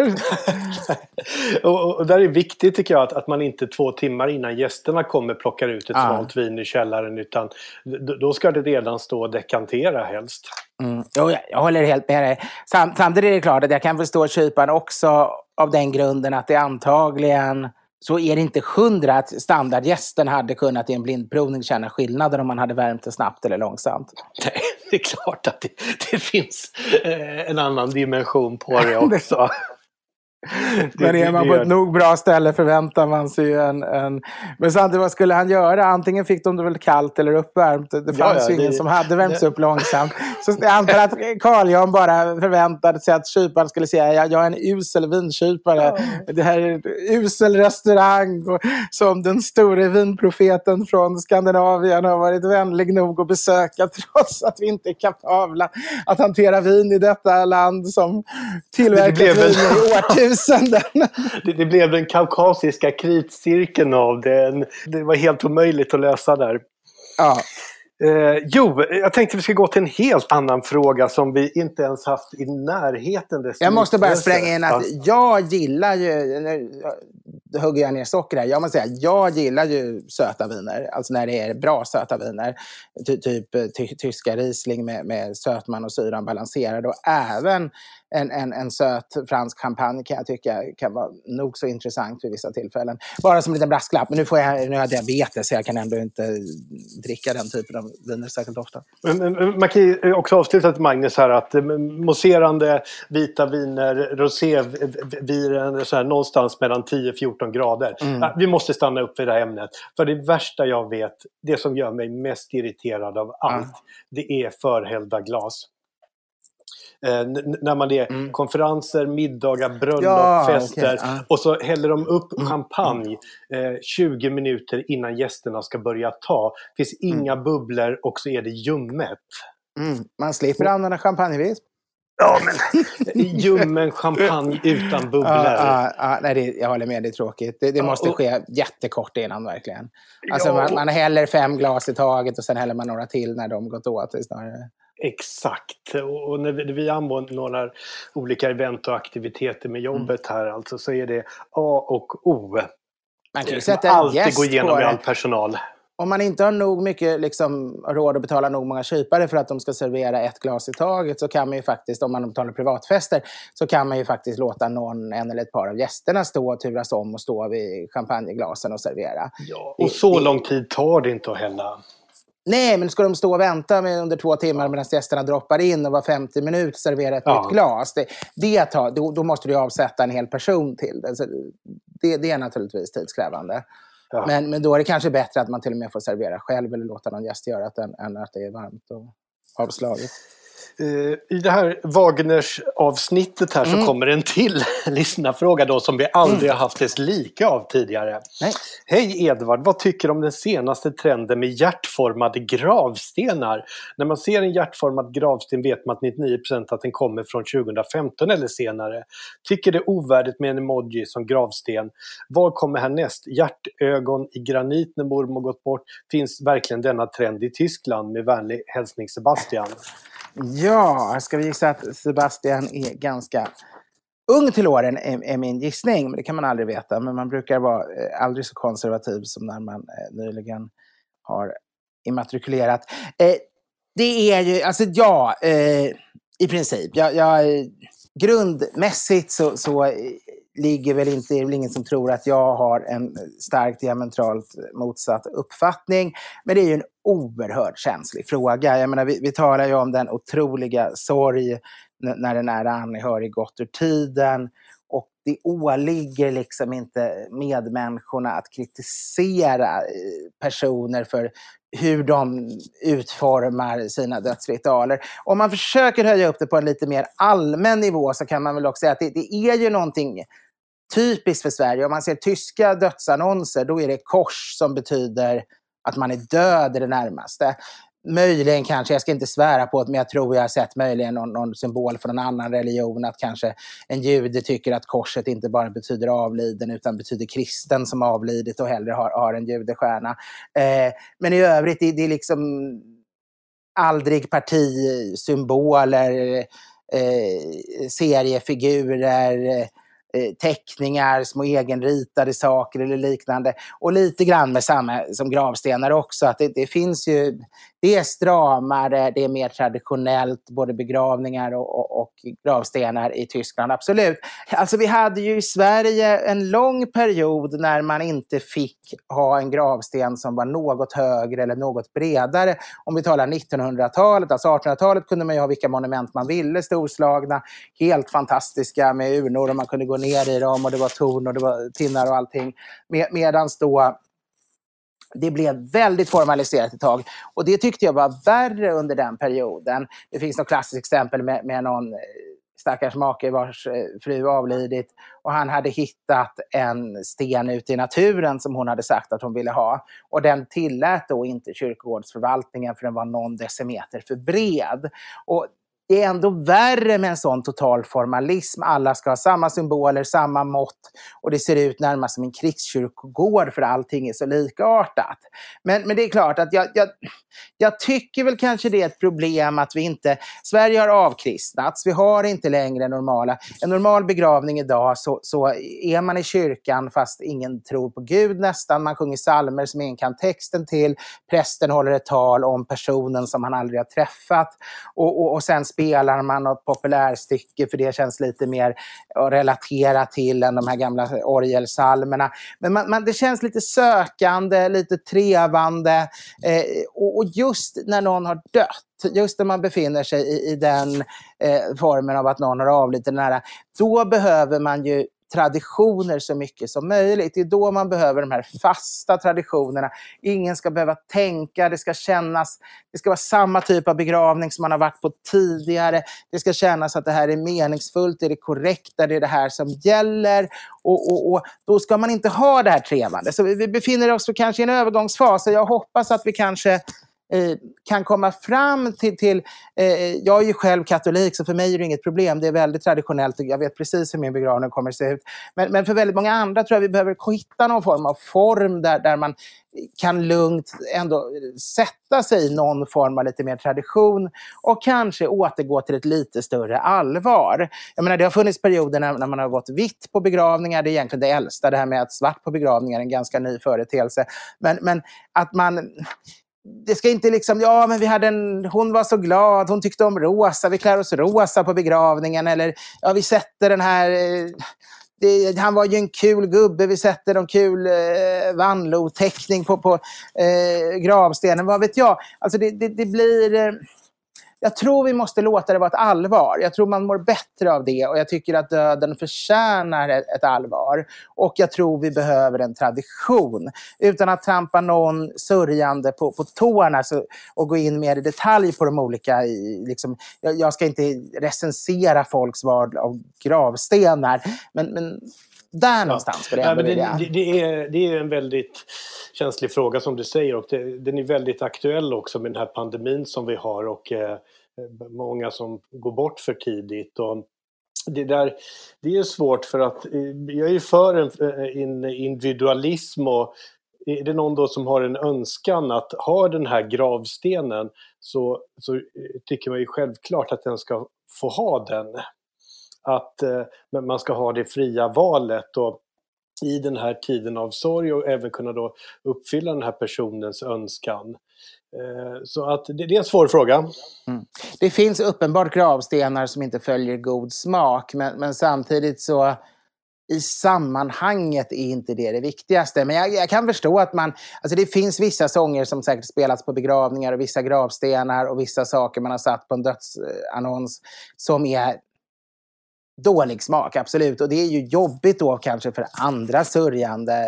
och där är viktigt tycker jag att man inte 2 timmar innan gästerna kommer plockar ut ett svalt vin i källaren utan då ska det redan stå och dekantera helst. Jag håller helt med dig. Samtidigt är det klart att jag kan förstå kyparen också av den grunden att det antagligen så är det inte 100 att standardgästen hade kunnat i en blindprovning känna skillnaden om man hade värmt det snabbt eller långsamt. Nej, det är klart att det finns en annan dimension på det också. Men är man på ett nog bra ställe förväntar man sig en... Men samtidigt, vad skulle han göra? Antingen fick de det väl kallt eller uppvärmt. Det fanns ju ingen som hade värmts upp långsamt. Så jag antar att Carl-Jan bara förväntade sig att kyparen skulle säga jag är en usel vinkypare. Det här är en usel restaurang. Och som den store vinprofeten från Skandinavien har varit vänlig nog att besöka trots att vi inte är kapabla att hantera vin i detta land som tillverkar vin i årtusenden. Det blev den kaukasiska kritcirkeln av det. Det var helt omöjligt att lösa där. Ja. Jag tänkte vi ska gå till en helt annan fråga som vi inte ens haft i närheten. Jag måste bara spränga in att jag gillar ju, nu hugger jag ner socker här, jag måste säga, jag gillar ju söta viner, alltså när det är bra söta viner, typ tyska Riesling med sötman och syran balanserad, och även en söt fransk champagne kan jag tycka kan vara nog så intressant vid vissa tillfällen. Bara som en liten brasklapp, men nu har jag diabetes så jag kan ändå inte dricka den typen av viner särskilt ofta. Man kan ju också avsluta till Magnus här att mousserande vita viner, roséviner så här, någonstans mellan 10-14 grader. Vi måste stanna upp vid det här ämnet. För det värsta jag vet, det som gör mig mest irriterad av allt, det är förhällda glas. När man är konferenser, middagar, bröllop, fester och så häller de upp champagne 20 minuter innan gästerna ska börja ta. Det finns inga bubblor och så är det ljummet. Man slipper använda champagnevisp. Ja, men ljummen champagne utan bubblor. Nej, jag håller med, det är tråkigt. Det måste ske jättekort innan verkligen. Alltså man häller 5 glas i taget och sen häller man några till när de gått åt snarare. Exakt, och när vi använder några olika event och aktiviteter med jobbet här alltså, så är det A och O. Man kan ju sätta alltid gå igenom med all personal. Om man inte har nog mycket liksom, råd att betala nog många kypare för att de ska servera 1 glas i taget, så kan man ju faktiskt, om man betalar privatfester, så kan man ju faktiskt låta en eller ett par av gästerna stå och turas om och stå vid champagneglasen och servera. Ja, och så lång tid tar det inte att hälla. Nej, men ska de stå och vänta under 2 timmar medan gästerna droppar in och var 50 minuter servera ett nytt glas. Då måste du avsätta en hel person till det. Så det är naturligtvis tidskrävande. Ja. Men då är det kanske bättre att man till och med får servera själv eller låta någon gäst göra det än att det är varmt och avslaget. I det här Wagners avsnittet här så kommer en till lyssnarfråga då som vi aldrig har haft dess lika av tidigare. Nej. Hej Edvard, vad tycker du om den senaste trenden med hjärtformade gravstenar? När man ser en hjärtformad gravsten vet man att 99% att den kommer från 2015 eller senare. Tycker det är ovärdigt med en emoji som gravsten. Vad kommer härnäst? Hjärtögon i granit när mormor gått bort. Finns verkligen denna trend i Tyskland? Med vänlig hälsning Sebastian. Ja, ska vi gissa att Sebastian är ganska ung till åren är min gissning. Men det kan man aldrig veta. Men man brukar vara aldrig så konservativ som när man nyligen har immatrikulerat. Det är ju, alltså i princip. Grundmässigt så ligger väl inte, det är väl ingen som tror att jag har en starkt diametralt motsatt uppfattning. Men det är ju en oerhört känslig fråga. Jag menar, vi talar ju om den otroliga sorg när den nära anhörig gått ur tiden. Och det åligger liksom inte medmänniskorna att kritisera personer för hur de utformar sina dödsritualer. Om man försöker höja upp det på en lite mer allmän nivå så kan man väl också säga att det är ju någonting typiskt för Sverige. Om man ser tyska dödsannonser, då är det kors som betyder att man är död i det närmaste. Möjligen kanske, jag ska inte svära på det, men jag tror jag har sett möjligen någon symbol för någon annan religion, att kanske en jude tycker att korset inte bara betyder avliden utan betyder kristen som avlidit och hellre har en judestjärna. Men i övrigt, det är liksom aldrig partisymboler, seriefigurer, teckningar, små egenritade saker eller liknande. Och lite grann med samma som gravstenar också, att det finns ju, det är stramare, det är mer traditionellt, både begravningar och gravstenar i Tyskland, absolut. Alltså vi hade ju i Sverige en lång period när man inte fick ha en gravsten som var något högre eller något bredare. Om vi talar 1900-talet, alltså 1800-talet kunde man ju ha vilka monument man ville, storslagna, helt fantastiska med urnor och man kunde gå ner i dem och det var torn och det var tinnar och allting. Medans då det blev väldigt formaliserat ett tag. Och det tyckte jag var värre under den perioden. Det finns något klassiskt exempel med någon stackars make vars fru avlidit. Och han hade hittat en sten ute i naturen som hon hade sagt att hon ville ha. Och den tillät då inte kyrkogårdsförvaltningen för den var någon decimeter för bred. Och det är ändå värre med en sån total formalism. Alla ska ha samma symboler, samma mått och det ser ut närmast som en krigskyrkogård för allting är så likartat. Men det är klart att jag tycker väl kanske det är ett problem att vi inte... Sverige har avkristnats, vi har inte längre en normal begravning idag så är man i kyrkan fast ingen tror på Gud nästan. Man sjunger psalmer som ingen kan texten till. Prästen håller ett tal om personen som han aldrig har träffat och sen spelar man något populärstycke för det känns lite mer att relatera till än de här gamla orgelsalmerna. Men det känns lite sökande, lite trevande och just när någon har dött, just när man befinner sig i den formen av att någon har avlidit nära, då behöver man ju traditioner så mycket som möjligt. Det är då man behöver de här fasta traditionerna. Ingen ska behöva tänka, det ska kännas, det ska vara samma typ av begravning som man har varit på tidigare. Det ska kännas att det här är meningsfullt, är det korrekta, det är det här som gäller. Och då ska man inte ha det här trevande. Så vi befinner oss kanske i en övergångsfas och jag hoppas att vi kanske kan komma fram till jag är ju själv katolik så för mig är det inget problem, det är väldigt traditionellt och jag vet precis hur min begravning kommer att se ut, men för väldigt många andra tror jag vi behöver hitta någon form där man kan lugnt ändå sätta sig i någon form av lite mer tradition och kanske återgå till ett lite större allvar. Jag menar det har funnits perioder när man har gått vitt på begravningar, det är egentligen det äldsta, det här med att svart på begravningar är en ganska ny företeelse, men att man det ska inte liksom, ja men hon var så glad, hon tyckte om rosa, vi klär oss rosa på begravningen, eller ja vi sätter den här, han var ju en kul gubbe, vi sätter en kul Vanlo-teckning på gravstenen, vad vet jag. Alltså det blir... Jag tror vi måste låta det vara ett allvar. Jag tror man mår bättre av det och jag tycker att döden förtjänar ett allvar. Och jag tror vi behöver en tradition. Utan att trampa någon sörjande på tårna och gå in mer i detalj på de olika... Liksom, jag ska inte recensera folks val av gravstenar. Men där någonstans ska det ändå det är en väldigt känslig fråga som du säger och den är väldigt aktuell också med den här pandemin som vi har och många som går bort för tidigt och det är svårt för att jag är ju för en individualism och är det någon då som har en önskan att ha den här gravstenen så tycker man ju självklart att den ska få ha den. Att man ska ha det fria valet och i den här tiden av sorg och även kunna då uppfylla den här personens önskan. Så att det är en svår fråga. Mm. Det finns uppenbart gravstenar som inte följer god smak men samtidigt så i sammanhanget är inte det viktigaste. Men jag kan förstå att alltså det finns vissa sånger som säkert spelats på begravningar och vissa gravstenar och vissa saker man har satt på en dödsannons som är dålig smak, absolut. Och det är ju jobbigt då kanske för andra sörjande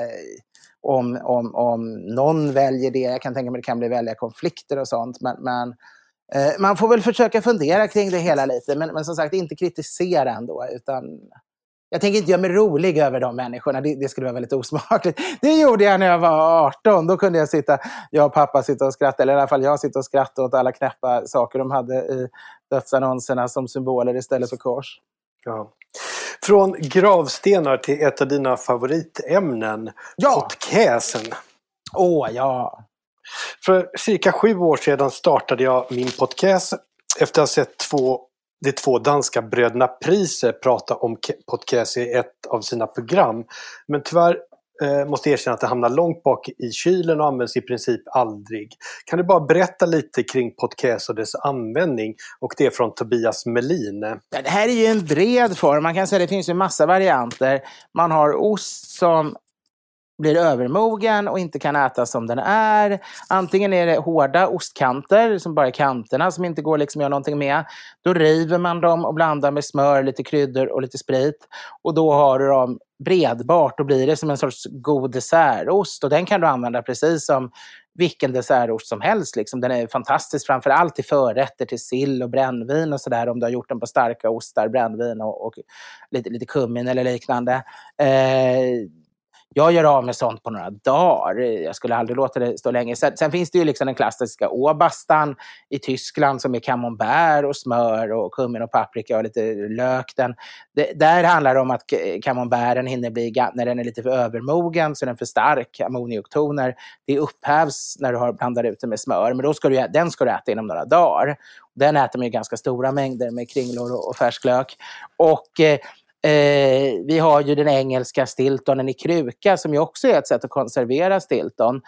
om någon väljer det. Jag kan tänka mig att det kan bli välja konflikter och sånt. Men man får väl försöka fundera kring det hela lite. Men som sagt, inte kritisera ändå. Utan jag tänker inte göra mig rolig över de människorna. Det skulle vara väldigt osmakligt. Det gjorde jag när jag var 18. Då kunde jag och pappa sitta och skratta. Eller i alla fall jag sitta och skratta åt alla knäppa saker de hade i dödsannonserna som symboler istället för kors. Ja. Från gravstenar till ett av dina favoritämnen, podcasten. Ja. För cirka 7 år sedan startade jag min podcast efter att ha sett de två danska bröderna Price prata om podcast i ett av sina program. Men tyvärr måste jag erkänna att det hamnar långt bak i kylen och används i princip aldrig. Kan du bara berätta lite kring podcast och dess användning och det från Tobias Melin? Det här är ju en bred form. Man kan säga att det finns ju massa varianter. Man har ost som blir övermogen och inte kan ätas som den är. Antingen är det hårda ostkanter som bara är kanterna som inte går liksom att göra någonting med. Då river man dem och blandar med smör, lite kryddor och lite sprit. Och då har du dem bredbart och blir det som en sorts god dessertost. Och den kan du använda precis som vilken dessertost som helst. Liksom. Den är fantastisk framförallt till förrätter, till sill och brännvin och sådär. Om du har gjort den på starka ostar, brännvin och lite kummin eller liknande. Jag gör av med sånt på några dagar. Jag skulle aldrig låta det stå länge. Sen finns det ju liksom den klassiska Åbastan i Tyskland som är camembert och smör och kummin och paprika och lite lök. Där handlar det om att camemberten hinner bli, när den är lite för övermogen så är den för stark, ammonioktoner. Det upphävs när du har blandat ut det med smör. Men då den ska du äta inom några dagar. Den äter man ju ganska stora mängder med kringlor och färsklök. Och vi har ju den engelska stiltonen i kruka som ju också är ett sätt att konservera stilton.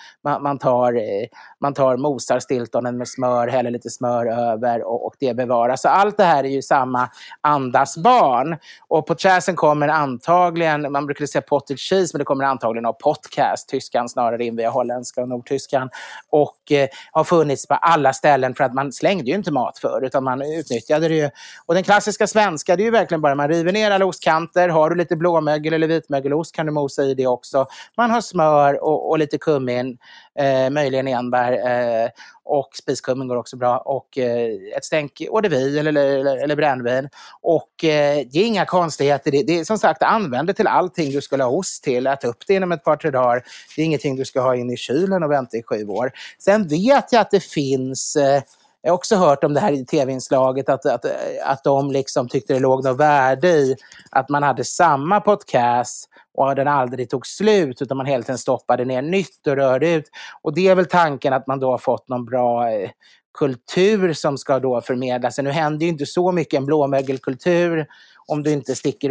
Man mosar stiltonen med smör, häller lite smör över och det bevaras. Så allt det här är ju samma andas barn. Och potchasen kommer antagligen, man brukar säga pottage cheese, men det kommer antagligen av podcast, tyskan snarare in via holländska och nordtyskan. Och har funnits på alla ställen för att man slängde ju inte mat för utan man utnyttjade det ju. Och den klassiska svenska, det är ju verkligen bara man river ner alla ostkanter. Har du lite blåmögel eller vitmögelost kan du mosa i det också. Man har smör och lite kummin, möjligen enbär och spiskummin går också bra och ett stänk eau de vie eller brännvin. Och det är inga konstigheter. Det är som sagt, använd det till allting du skulle ha ost till. Ät upp det inom ett par, 3 dagar. Det är ingenting du ska ha in i kylen och vänta i 7 år. Sen vet jag att det finns... Jag har också hört om det här i tv-inslaget att de liksom tyckte det låg något värde i att man hade samma podcast och den aldrig tog slut utan man hela tiden stoppade ner nytt och rörde ut. Och det är väl tanken att man då har fått någon bra kultur som ska då förmedlas. Nu händer ju inte så mycket en blåmögelkultur om du inte sticker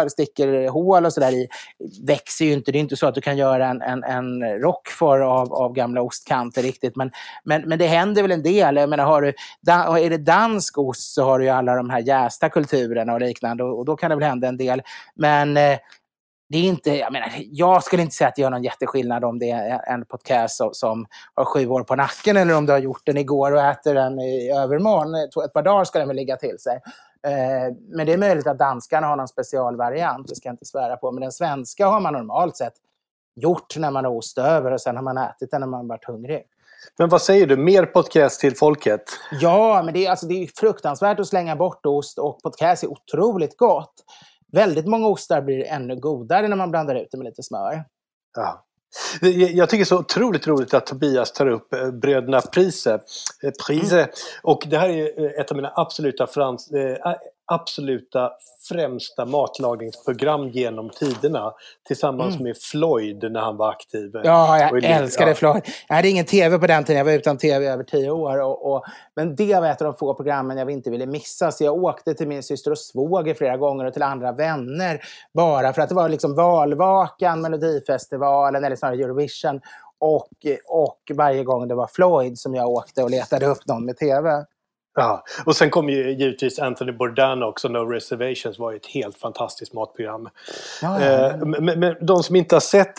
hål och sådär i. Växer ju inte. Det är inte så att du kan göra en rockfår av gamla ostkanter riktigt. Men det händer väl en del. Jag menar, är det dansk ost så har du ju alla de här jästa kulturerna och liknande. Och då kan det väl hända en del. Men det är inte, jag skulle inte säga att det gör någon jätteskillnad om det är en podcast som har 7 år på nacken eller om du har gjort den igår och äter den i övermorgon. Ett par dagar ska den väl ligga till sig. Men det är möjligt att danskarna har någon specialvariant, det ska jag inte svära på. Men den svenska har man normalt sett gjort när man har ost över och sen har man ätit den när man varit hungrig. Men vad säger du? Mer podcast till folket? Ja, men det är fruktansvärt att slänga bort ost och podcast är otroligt gott. Väldigt många ostar blir ännu godare när man blandar ut det med lite smör. Ja. Jag tycker det är så otroligt roligt att Tobias tar upp bröderna Price. Och det här är ett av mina absoluta främsta matlagningsprogram genom tiderna tillsammans med Floyd när han var aktiv. Ja, jag älskade Floyd. Jag hade ingen tv på den tiden, jag var utan tv i över 10 år. Men det var ett av de få programmen jag inte ville missa. Så jag åkte till min syster och svåger flera gånger och till andra vänner bara för att det var liksom valvakan, Melodifestivalen eller snarare Eurovision. Och varje gång det var Floyd som jag åkte och letade upp någon med tv. Ja, och sen kom ju givetvis Anthony Bourdain också, No Reservations var ju ett helt fantastiskt matprogram. Men de som inte har sett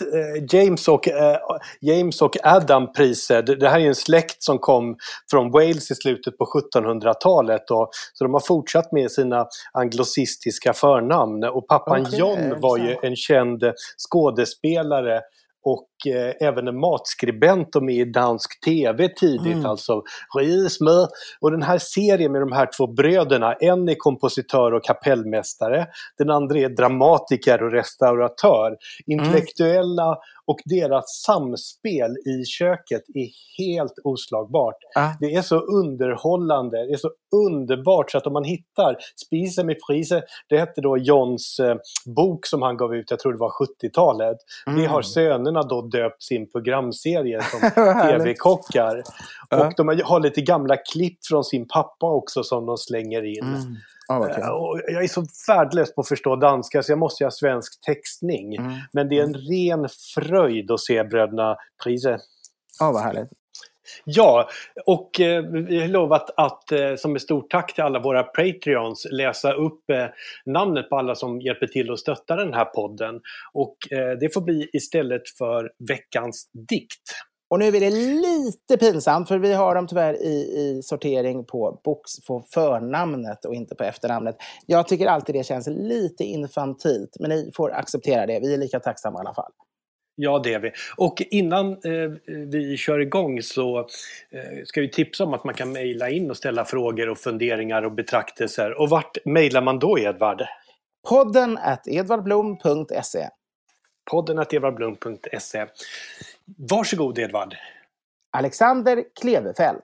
James och Adam Price, det här är ju en släkt som kom från Wales i slutet på 1700-talet så de har fortsatt med sina anglosistiska förnamn och pappan John var ju en känd skådespelare och även en matskribent och med i dansk tv tidigt, alltså Risme. Och den här serien med de här 2 bröderna, en är kompositör och kapellmästare, den andra är dramatiker och restauratör. Intellektuella och deras samspel i köket är helt oslagbart. Det är så underhållande, det är så underbart så att om man hittar Spise med Price, det hette då Johns bok som han gav ut, jag tror det var 70-talet. Det har sönerna då döpt sin programserie som tv-kockar. Och de har lite gamla klipp från sin pappa också som de slänger in. Och jag är så värdelös på att förstå danska så jag måste ha svensk textning. Men det är en ren fröjd att se bröderna Price. Vad härligt. Ja, och vi har lovat att som ett stort tack till alla våra Patreons läsa upp namnet på alla som hjälper till att stötta den här podden. Och det får bli istället för veckans dikt. Och nu är det lite pinsamt för vi har dem tyvärr i sortering på förnamnet och inte på efternamnet. Jag tycker alltid det känns lite infantilt, men ni får acceptera det. Vi är lika tacksamma i alla fall. Ja, det är vi. Och innan vi kör igång så ska vi tipsa om att man kan mejla in och ställa frågor och funderingar och betraktelser. Och vart mejlar man då, Edvard? Podden @edvardblom.se. podden@edvardblom.se. Varsågod Edvard. Alexander Klevefelt.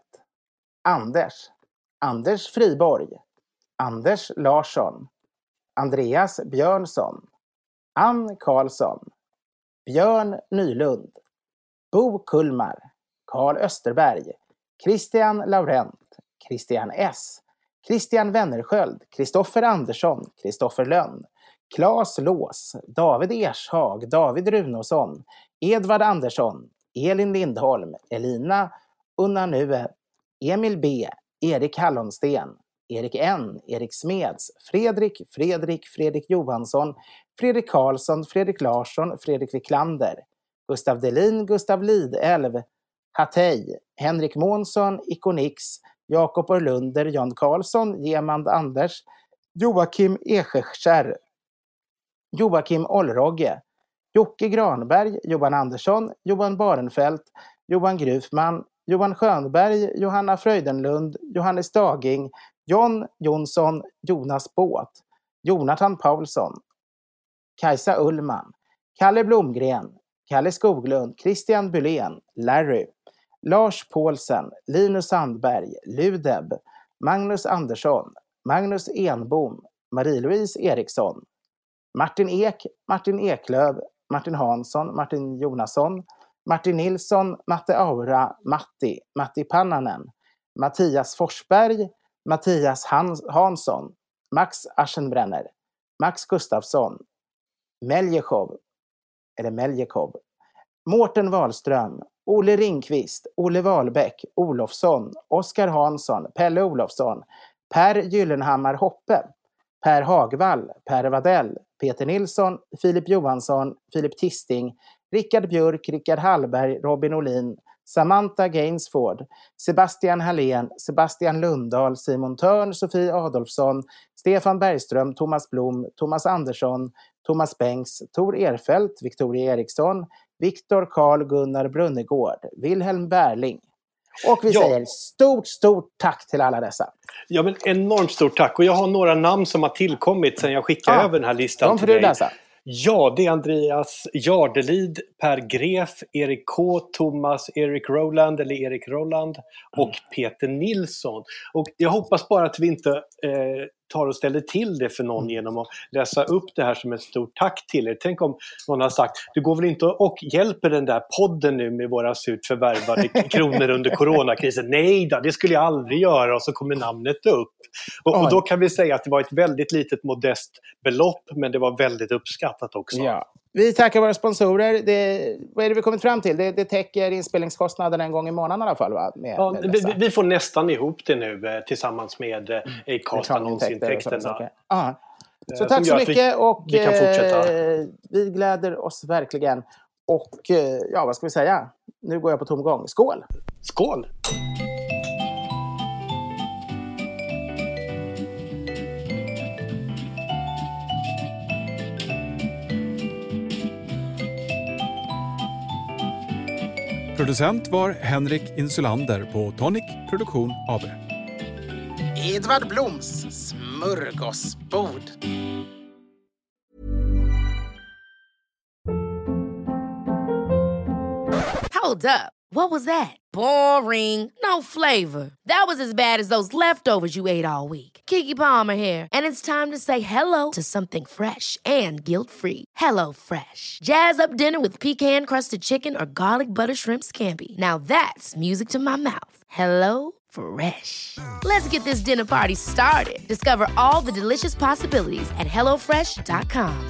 Anders Friborg. Anders Larsson. Andreas Björnsson. Ann Karlsson. Björn Nylund. Bo Kullmar. Carl Österberg. Christian Laurent. Christian S. Christian Wennersköld. Kristoffer Andersson. Kristoffer Lönn. Claes Lås. David Ershag. David Runosson. Edvard Andersson. Elin Lindholm. Elina Unnanue. Emil B. Erik Hallonsten. Erik N. Erik Smeds. Fredrik Johansson. Fredrik Karlsson. Fredrik Larsson. Fredrik Wiklander. Gustav Delin. Gustav Lidelv. Hattej. Henrik Månsson. Ikonix. Jakob Orlunder. Jan Karlsson. Gemand Anders. Joakim Ekeskär. Joakim Olrogge. Jocke Granberg. Johan Andersson. Johan Barenfelt. Johan Grufman. Johan Schönberg. Johanna Fröjdenlund. Johannes Daging. John Jonsson. Jonas Båt. Jonathan Paulsson. Kajsa Ullman. Kalle Blomgren. Kalle Skoglund. Christian Bylén. Larry. Lars Paulsen. Linus Sandberg. Ludeb. Magnus Andersson. Magnus Enbom. Marie-Louise Eriksson. Martin Ek. Martin Eklöv. Martin Hansson. Martin Jonasson. Martin Nilsson. Matte Aura. Matti Pannanen. Mattias Forsberg. Mattias Hansson. Max Aschenbrenner. Max Gustafsson. Meljekov. Mårten Wahlström. Olle Ringqvist. Olle Wahlbäck. Olofsson. Oskar Hansson. Pelle Olofsson. Per Gyllenhammar Hoppe. Per Hagvall. Per Vadell. Peter Nilsson. Filip Johansson. Filip Tisting. Rickard Björk. Rickard Hallberg. Robin Olin. Samantha Gainsford. Sebastian Hallén. Sebastian Lundahl. Simon Törn. Sofie Adolfsson. Stefan Bergström. Thomas Blom. Thomas Andersson. Thomas Bengts. Tor Erfelt. Victoria Eriksson. Viktor Karl Gunnar Brunnegård. Wilhelm Berling. Och vi säger stort tack till alla dessa. Ja, men enormt stort tack. Och jag har några namn som har tillkommit sen jag skickade över den här listan till dig. Läsa. Ja, det är Andreas Jardelid, Per Gref, Erik K, Thomas, Erik Roland och Peter Nilsson. Och jag hoppas bara att vi inte tar och ställer till det för någon genom att läsa upp det här som ett stort tack till er. Tänk om någon har sagt, du går väl inte och hjälper den där podden nu med våra surt förvärvade kronor under coronakrisen? Nej då, det skulle jag aldrig göra, och så kommer namnet upp. Och då kan vi säga att det var ett väldigt litet modest belopp, men det var väldigt uppskattat också. Ja. Vi tackar våra sponsorer. Vad är det vi kommit fram till? Det täcker inspelningskostnaden en gång i månaden i alla fall, va? Vi får nästan ihop det nu tillsammans med Acast-annonsintäkterna. Så tack så mycket, och vi kan fortsätta. Vi gläder oss verkligen. Och vad ska vi säga? Nu går jag på tomgång. Skål! Skål! Producent var Henrik Insulander på Tonic Produktion AB. Edvard Bloms smörgåsbord. Hold up. What was that? Boring. No flavor. That was as bad as those leftovers you ate all week. Keke Palmer here, and it's time to say hello to something fresh and guilt-free. Hello Fresh. Jazz up dinner with pecan-crusted chicken or garlic butter shrimp scampi. Now that's music to my mouth. Hello Fresh. Let's get this dinner party started. Discover all the delicious possibilities at hellofresh.com.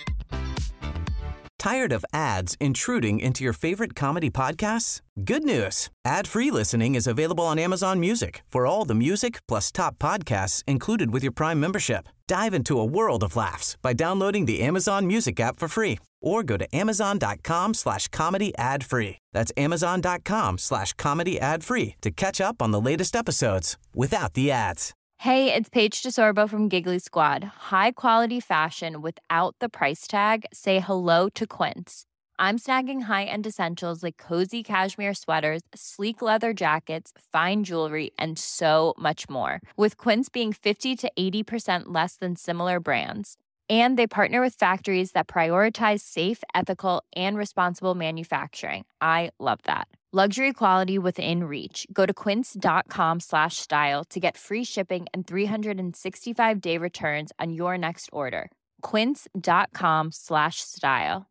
Tired of ads intruding into your favorite comedy podcasts? Good news. Ad-free listening is available on Amazon Music for all the music plus top podcasts included with your Prime membership. Dive into a world of laughs by downloading the Amazon Music app for free or go to amazon.com/comedy ad-free. That's amazon.com/comedy ad-free to catch up on the latest episodes without the ads. Hey, it's Paige DeSorbo from Giggly Squad. High quality fashion without the price tag. Say hello to Quince. I'm snagging high-end essentials like cozy cashmere sweaters, sleek leather jackets, fine jewelry, and so much more. With Quince being 50 to 80% less than similar brands. And they partner with factories that prioritize safe, ethical, and responsible manufacturing. I love that. Luxury quality within reach. Go to quince.com/style to get free shipping and 365-day returns on your next order. Quince.com/style.